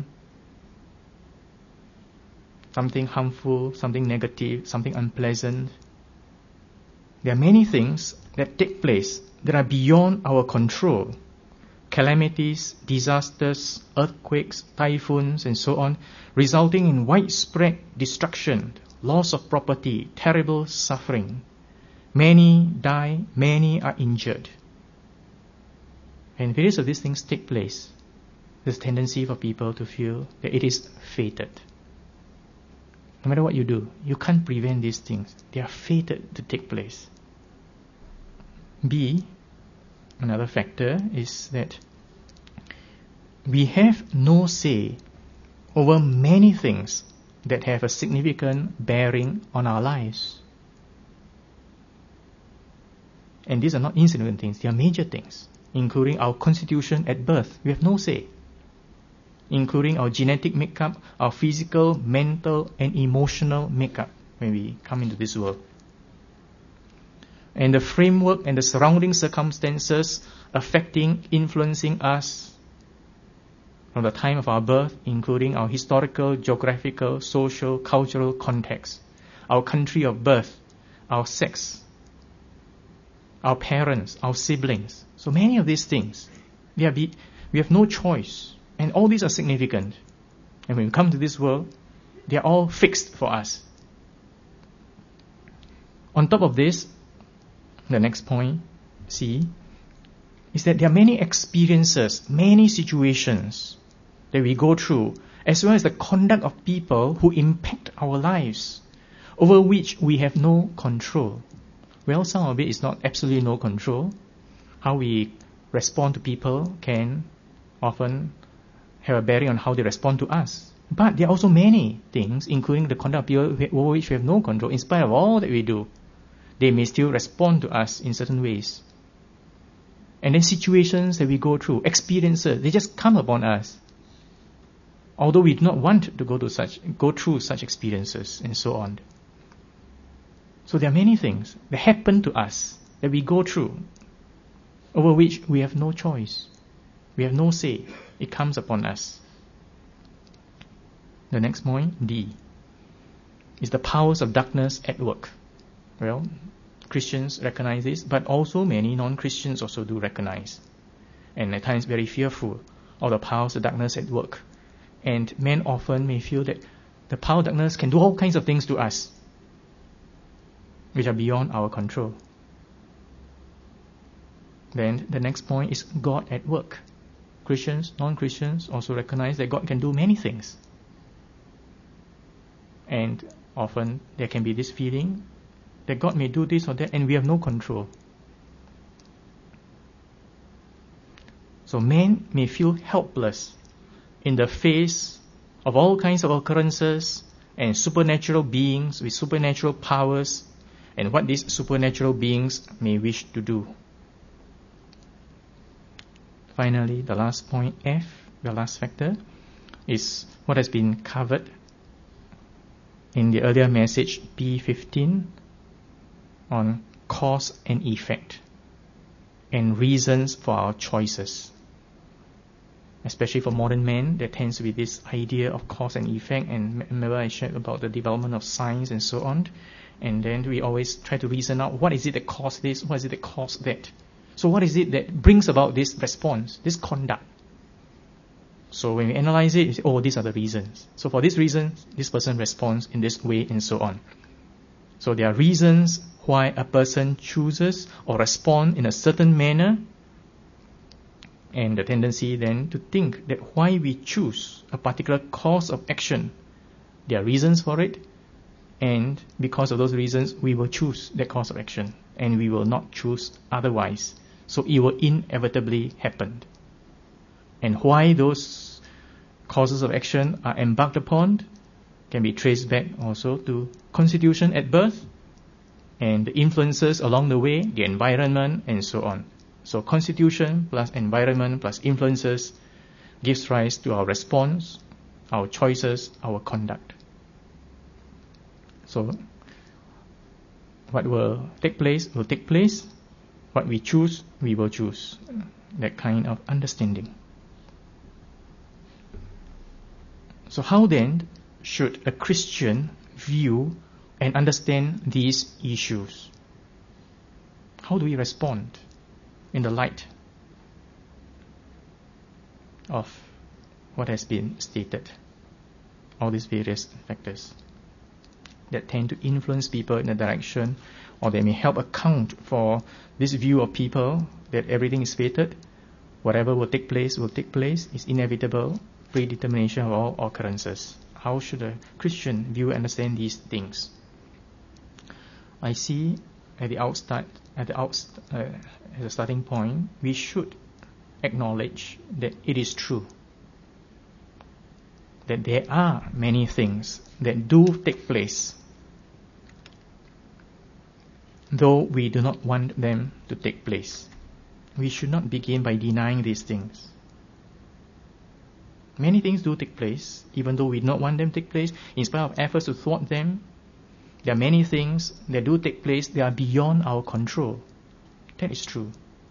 something harmful, something negative, something unpleasant. There are many things that take place that are beyond our control. Calamities, disasters, earthquakes, typhoons, and so on, resulting in widespread destruction, loss of property, terrible suffering. Many die, many are injured. And various of these things take place. There's a tendency for people to feel that it is fated. No matter what you do, you can't prevent these things. They are fated to take place. B, another factor is that we have no say over many things that have a significant bearing on our lives. And these are not insignificant things, they are major things, including our constitution at birth. We have no say. Including our genetic makeup, our physical, mental, and emotional makeup when we come into this world. And the framework and the surrounding circumstances affecting, influencing us from the time of our birth, including our historical, geographical, social, cultural context, our country of birth, our sex, our parents, our siblings. So many of these things, we have no choice. And all these are significant. And when we come to this world, they are all fixed for us. On top of this, the next point, C, is that there are many experiences, many situations that we go through, as well as the conduct of people who impact our lives, over which we have no control. Well, some of it is not absolutely no control. How we respond to people can often have a bearing on how they respond to us. But there are also many things, including the conduct of people over which we have no control. In spite of all that we do, they may still respond to us in certain ways. And then situations that we go through, experiences, they just come upon us. Although we do not want to go through such experiences and so on. So there are many things that happen to us that we go through, over which we have no choice. We have no say. It comes upon us. The next point, D, is the powers of darkness at work. Well, Christians recognize this, but also many non-Christians also do recognize, and at times very fearful of the powers of darkness at work. And men often may feel that the power of darkness can do all kinds of things to us, which are beyond our control. Then the next point is God at work. Christians, non-Christians also recognize that God can do many things. And often there can be this feeling that God may do this or that and we have no control. So men may feel helpless in the face of all kinds of occurrences and supernatural beings with supernatural powers and what these supernatural beings may wish to do. Finally, the last point, F, the last factor, is what has been covered in the earlier message, P15, on cause and effect and reasons for our choices. Especially for modern men, there tends to be this idea of cause and effect, and remember I shared about the development of science and so on, and then we always try to reason out what is it that caused this, what is it that caused that. So what is it that brings about this response, this conduct? So when we analyze it, we say, oh, these are the reasons. So for this reason, this person responds in this way and so on. So there are reasons why a person chooses or responds in a certain manner, and the tendency then to think that why we choose a particular course of action, there are reasons for it, and because of those reasons, we will choose that course of action, and we will not choose otherwise. So it will inevitably happen. And why those causes of action are embarked upon can be traced back also to constitution at birth and the influences along the way, the environment, and so on. So constitution plus environment plus influences gives rise to our response, our choices, our conduct. So what will take place will take place. What we choose, we will choose. That kind of understanding. So how then should a Christian view and understand these issues? How do we respond in the light of what has been stated? All these various factors that tend to influence people in a direction, or they may help account for this view of people that everything is fated, whatever will take place, is inevitable, predetermination of all occurrences. How should a Christian view and understand these things? I see as a starting point, we should acknowledge that it is true that there are many things that do take place, though we do not want them to take place. We should not begin by denying these things. Many things do take place, even though we do not want them to take place, in spite of efforts to thwart them. There are many things that do take place that are beyond our control. That is true.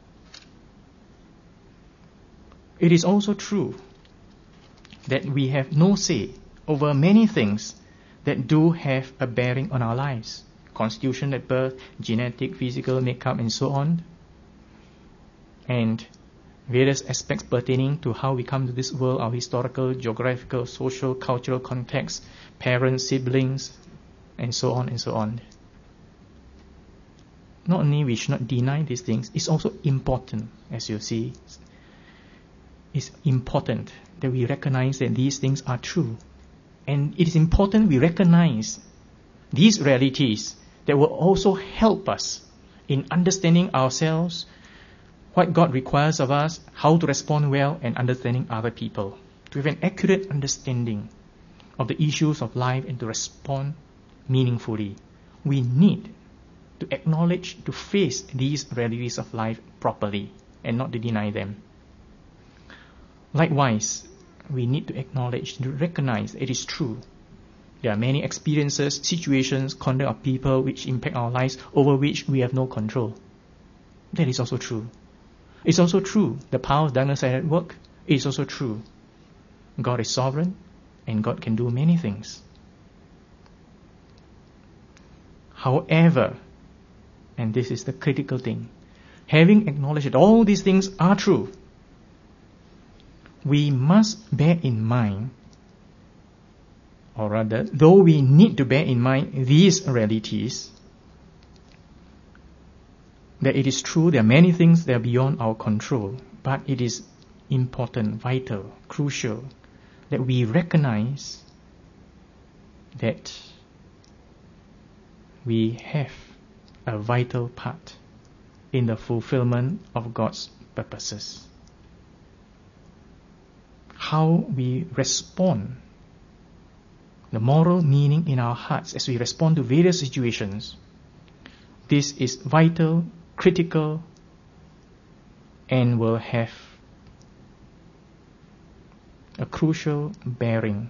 It is also true that we have no say over many things that do have a bearing on our lives. Constitution at birth, genetic, physical makeup, and so on. And various aspects pertaining to how we come to this world, our historical, geographical, social, cultural context, parents, siblings, and so on and so on. Not only we should not deny these things, it's also important, as you see, it's important that we recognize that these things are true. And it is important we recognize these realities that will also help us in understanding ourselves, what God requires of us, how to respond well, and understanding other people. To have an accurate understanding of the issues of life and to respond meaningfully, we need to acknowledge, to face these realities of life properly and not to deny them. Likewise, we need to acknowledge, to recognize it is true. There are many experiences, situations, conduct of people which impact our lives over which we have no control. That is also true. It's also true the power of darkness are at work. It is also true God is sovereign and God can do many things. However, And this is the critical thing. Having acknowledged that all these things are true, we must bear in mind, or rather, though we need to bear in mind these realities, that it is true there are many things that are beyond our control, but it is important, vital, crucial that we recognize that we have a vital part in the fulfillment of God's purposes. How we respond, the moral meaning in our hearts as we respond to various situations, this is vital, critical, and will have a crucial bearing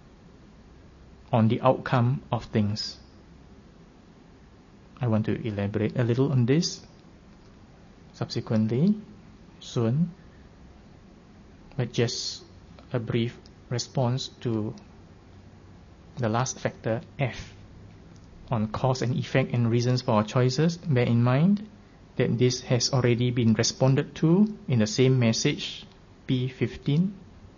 on the outcome of things. I want to elaborate a little on this subsequently, soon, but just a brief response to the last factor, F, on cause and effect and reasons for our choices. Bear in mind that this has already been responded to in the same message, P15,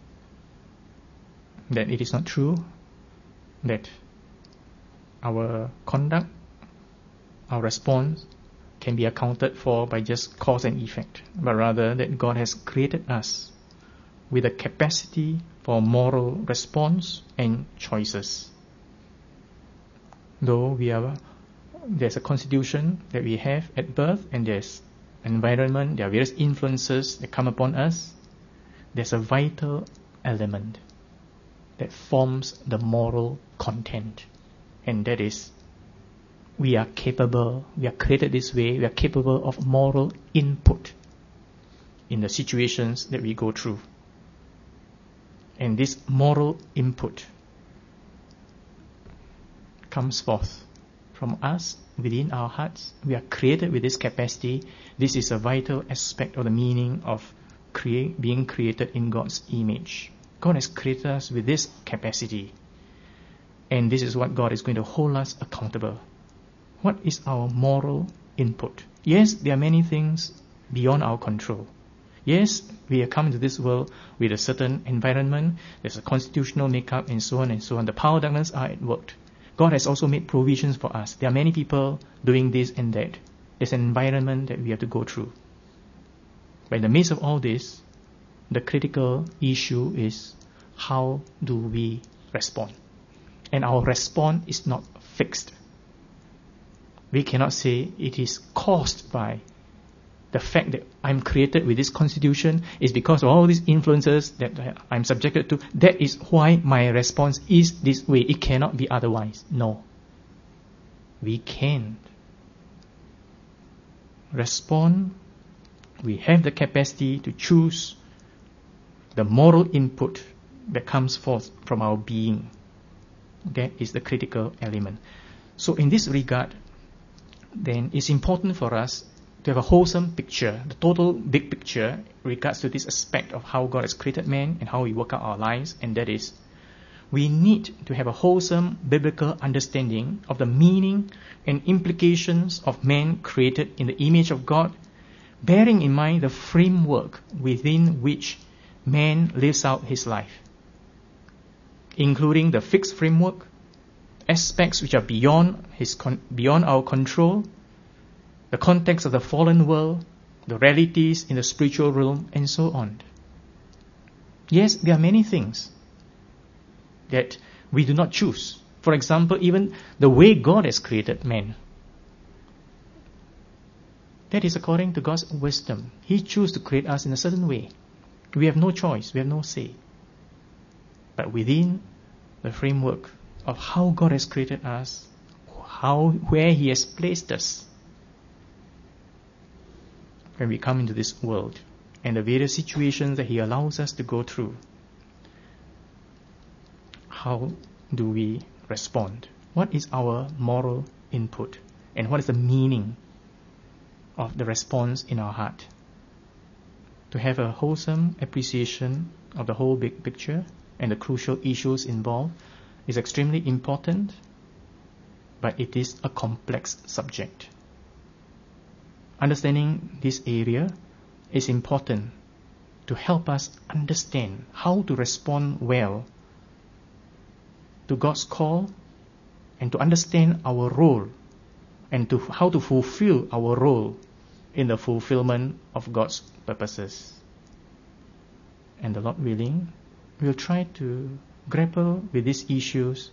that it is not true that our conduct, our response can be accounted for by just cause and effect, but rather that God has created us with a capacity for moral response and choices. Though there's a constitution that we have at birth, and there's an environment, there are various influences that come upon us, there's a vital element that forms the moral content, and that is we are created this way, we are capable of moral input in the situations that we go through. And this moral input comes forth from us within our hearts. We are created with this capacity. This is a vital aspect of the meaning of being created in God's image. God has created us with this capacity. And this is what God is going to hold us accountable. What is our moral input? Yes, there are many things beyond our control. Yes, we have come into this world with a certain environment, there's a constitutional makeup, and so on and so on. The power of darkness are at work. God has also made provisions for us. There are many people doing this and that. There's an environment that we have to go through. But in the midst of all this, the critical issue is how do we respond? And our response is not fixed. We cannot say it is caused by the fact that I'm created with this constitution, is because of all these influences that I'm subjected to. That is why my response is this way. It cannot be otherwise. No. We can't respond. We have the capacity to choose the moral input that comes forth from our being. That is the critical element. So in this regard, then it's important for us to have a wholesome picture, the total big picture in regards to this aspect of how God has created man and how we work out our lives, and that is, we need to have a wholesome biblical understanding of the meaning and implications of man created in the image of God, bearing in mind the framework within which man lives out his life, including the fixed framework, aspects which are beyond our control, the context of the fallen world, the realities in the spiritual realm, and so on. Yes, there are many things that we do not choose. For example, even the way God has created man. That is according to God's wisdom. He chose to create us in a certain way. We have no choice, we have no say. But within the framework of how God has created us, where He has placed us, when we come into this world, and the various situations that He allows us to go through, how do we respond? What is our moral input? And what is the meaning of the response in our heart? To have a wholesome appreciation of the whole big picture and the crucial issues involved is extremely important, but it is a complex subject. understanding this area is important to help us understand how to respond well to God's call and to understand our role and to how to fulfill our role in the fulfillment of God's purposes. And the Lord willing, we'll try to grapple with these issues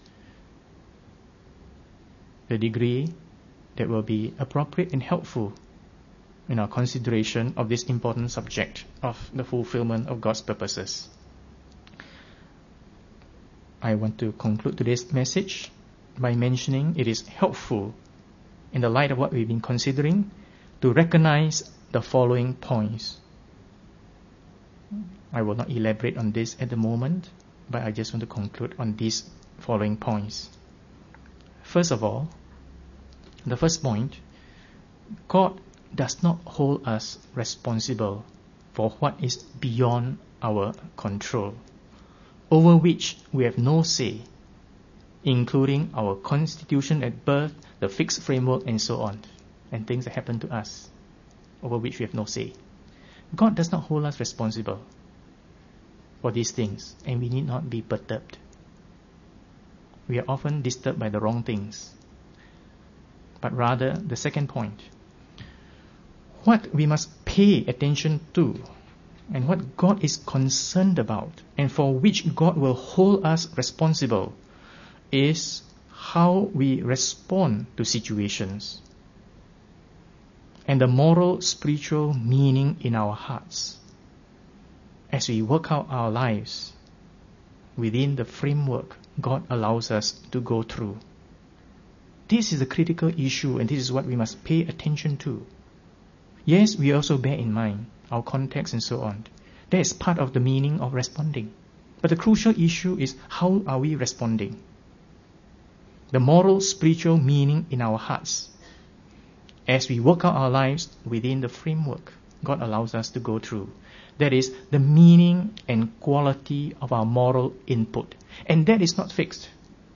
the degree that will be appropriate and helpful in our consideration of this important subject of the fulfillment of God's purposes. I want to conclude today's message by mentioning it is helpful, in the light of what we've been considering, to recognize the following points. I will not elaborate on this at the moment, but I just want to conclude on these following points. First of all, the first point, God does not hold us responsible for what is beyond our control, over which we have no say, including our constitution at birth, the fixed framework, and so on, and things that happen to us, over which we have no say. God does not hold us responsible for these things, and we need not be perturbed. We are often disturbed by the wrong things. But rather, the second point, what we must pay attention to and what God is concerned about and for which God will hold us responsible is how we respond to situations and the moral, spiritual meaning in our hearts as we work out our lives within the framework God allows us to go through. This is a critical issue, and this is what we must pay attention to. Yes, we also bear in mind our context and so on. That is part of the meaning of responding. But the crucial issue is, how are we responding? The moral, spiritual meaning in our hearts as we work out our lives within the framework God allows us to go through. That is the meaning and quality of our moral input. And that is not fixed.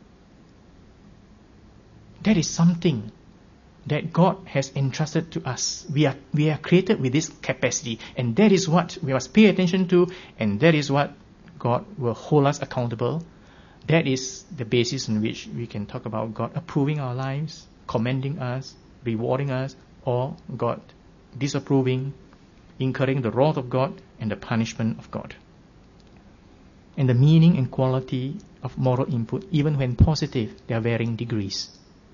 That is something that God has entrusted to us. We are created with this capacity, and that is what we must pay attention to, and that is what God will hold us accountable. That is the basis on which we can talk about God approving our lives, commending us, rewarding us, or God disapproving, incurring the wrath of God and the punishment of God. And the meaning and quality of moral input, even when positive, there are varying degrees.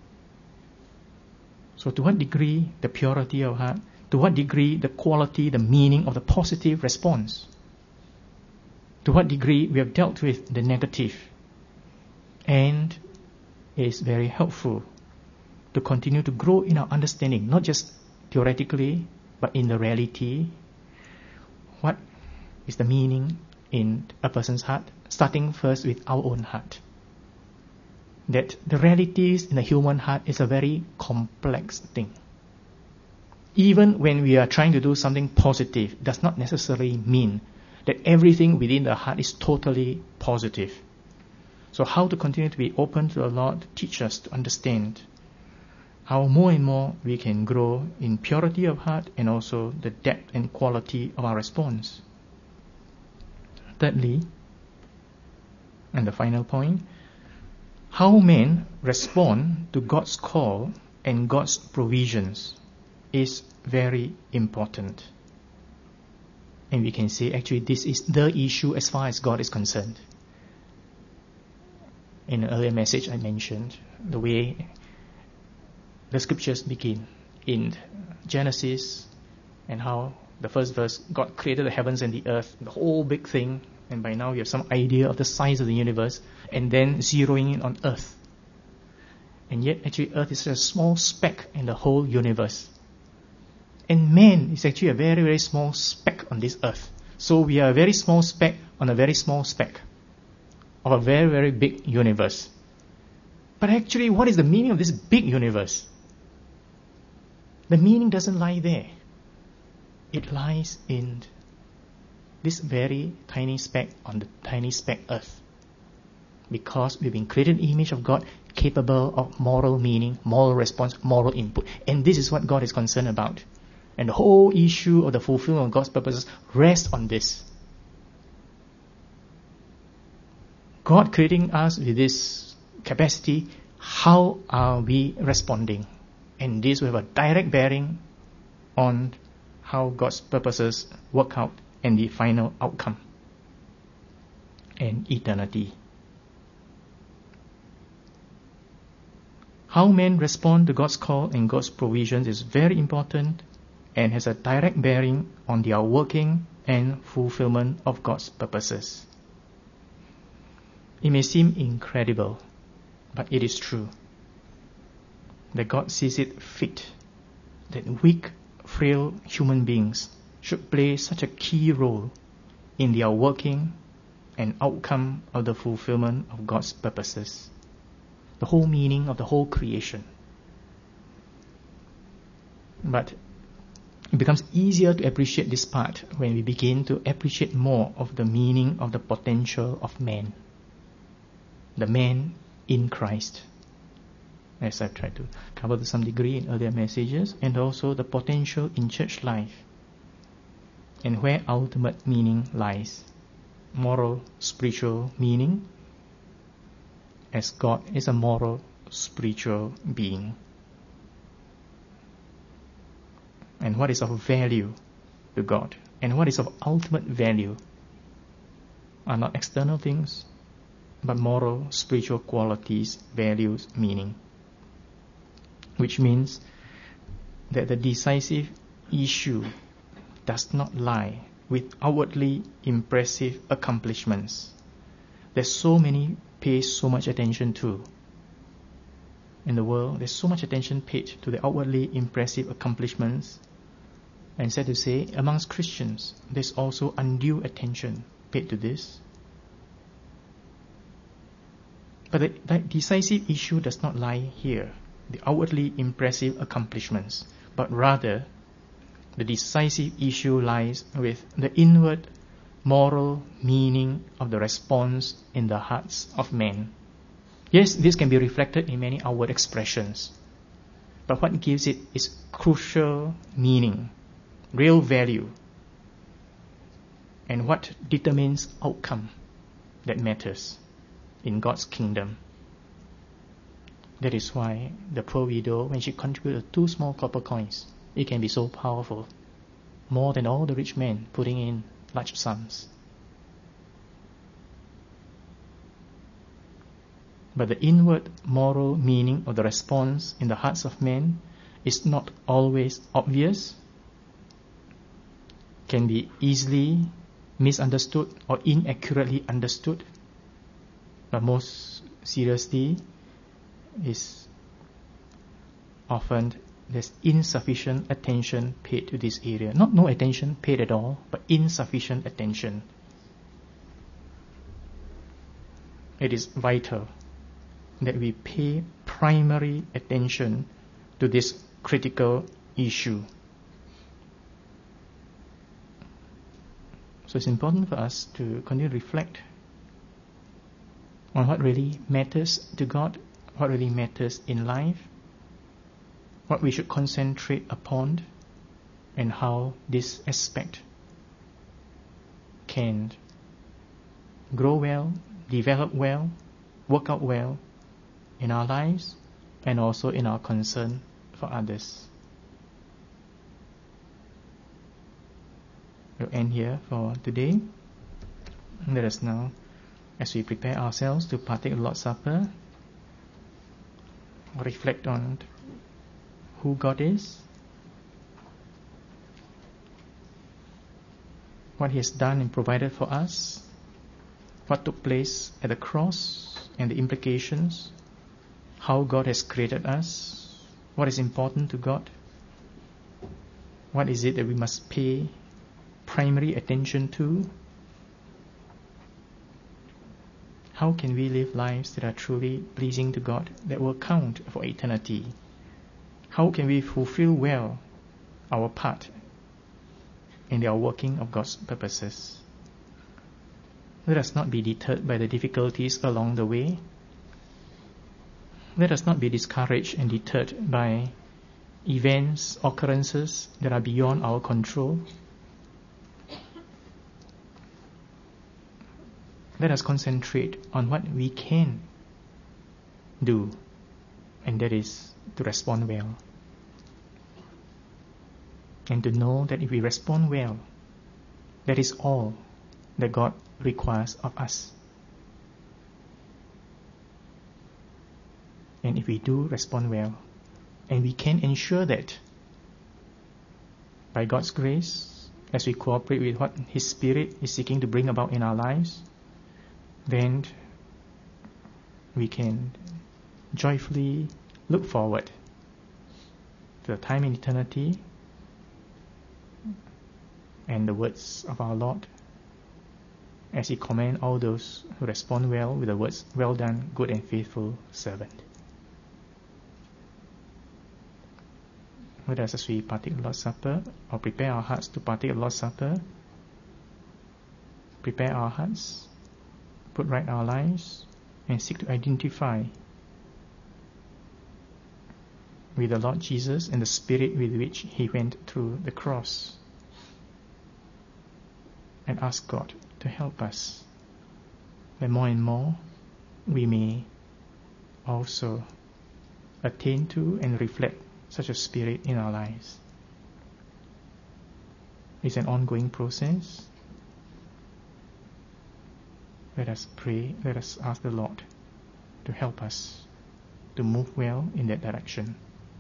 So to what degree the purity of heart, to what degree the quality, the meaning of the positive response, to what degree we have dealt with the negative. And it is very helpful to continue to grow in our understanding, not just theoretically, but in the reality. What is the meaning in a person's heart? Starting first with our own heart. That the realities in the human heart is a very complex thing. Even when we are trying to do something positive, does not necessarily mean that everything within the heart is totally positive. So how to continue to be open to the Lord, teach us to understand how more and more we can grow in purity of heart and also the depth and quality of our response. Thirdly, and the final point, how men respond to God's call and God's provisions is very important. And we can say actually this is the issue as far as God is concerned. In an earlier message I mentioned the way the scriptures begin in Genesis, and how the first verse, God created the heavens and the earth, the whole big thing, and by now you have some idea of the size of the universe, and then zeroing in on earth. And yet actually earth is a small speck in the whole universe. And man is actually a very, very small speck on this earth. So we are a very small speck on a very small speck of a very, very big universe. But actually, what is the meaning of this big universe? The meaning doesn't lie there. It lies in this very tiny speck on the tiny speck earth. Because we've been created in the image of God, capable of moral meaning, moral response, moral input. And this is what God is concerned about. And the whole issue of the fulfillment of God's purposes rests on this. God creating us with this capacity, how are we responding? And this will have a direct bearing on how God's purposes work out and the final outcome and eternity. How men respond to God's call and God's provisions is very important and has a direct bearing on their working and fulfillment of God's purposes. It may seem incredible, but it is true that God sees it fit that weak, frail human beings should play such a key role in their working and outcome of the fulfillment of God's purposes, the whole meaning of the whole creation. But it becomes easier to appreciate this part when we begin to appreciate more of the meaning of the potential of man, the man in Christ, as I've tried to cover to some degree in earlier messages, and also the potential in church life and where ultimate meaning lies, moral, spiritual meaning, as God is a moral, spiritual being. And what is of value to God and what is of ultimate value are not external things, but moral, spiritual qualities, values, meaning. Which means that the decisive issue does not lie with outwardly impressive accomplishments that so many pay so much attention to. In the world, there's so much attention paid to the outwardly impressive accomplishments, and sad to say, amongst Christians, there's also undue attention paid to this. But the decisive issue does not lie here, the outwardly impressive accomplishments, but rather the decisive issue lies with the inward moral meaning of the response in the hearts of men. Yes, this can be reflected in many outward expressions, but what gives it is crucial meaning, real value, and what determines outcome that matters in God's kingdom. That is why the poor widow, when she contributed 2 small copper coins, it can be so powerful, more than all the rich men putting in large sums. But the inward moral meaning of the response in the hearts of men is not always obvious, can be easily misunderstood or inaccurately understood, but most seriously is often there's insufficient attention paid to this area. Not no attention paid at all, but insufficient attention. It is vital that we pay primary attention to this critical issue. So it's important for us to continue to reflect on what really matters to God, what really matters in life, what we should concentrate upon, and how this aspect can grow well, develop well, work out well in our lives and also in our concern for others. We'll end here for today. Let us now, as we prepare ourselves to partake of the Lord's Supper, reflect on who God is, what He has done and provided for us, what took place at the cross and the implications, how God has created us, what is important to God, what is it that we must pay primary attention to, how can we live lives that are truly pleasing to God, that will count for eternity, how can we fulfill well our part in the outworking of God's purposes. Let us not be deterred by the difficulties along the way. Let us not be discouraged and deterred by events, occurrences that are beyond our control. Let us concentrate on what we can do, and that is to respond well. And to know that if we respond well, that is all that God requires of us. And if we do respond well, and we can ensure that by God's grace, as we cooperate with what His Spirit is seeking to bring about in our lives, then we can joyfully look forward to the time in eternity and the words of our Lord as He commends all those who respond well with the words, "Well done, good and faithful servant." Let us, as we partake of the Lord's Supper, or prepare our hearts to partake of the Lord's Supper, prepare our hearts, put right our lives, and seek to identify with the Lord Jesus and the Spirit with which He went through the cross, and ask God to help us, that more and more we may also attain to and reflect such a spirit in our lives. It's an ongoing process. Let us pray, let us ask the Lord to help us to move well in that direction.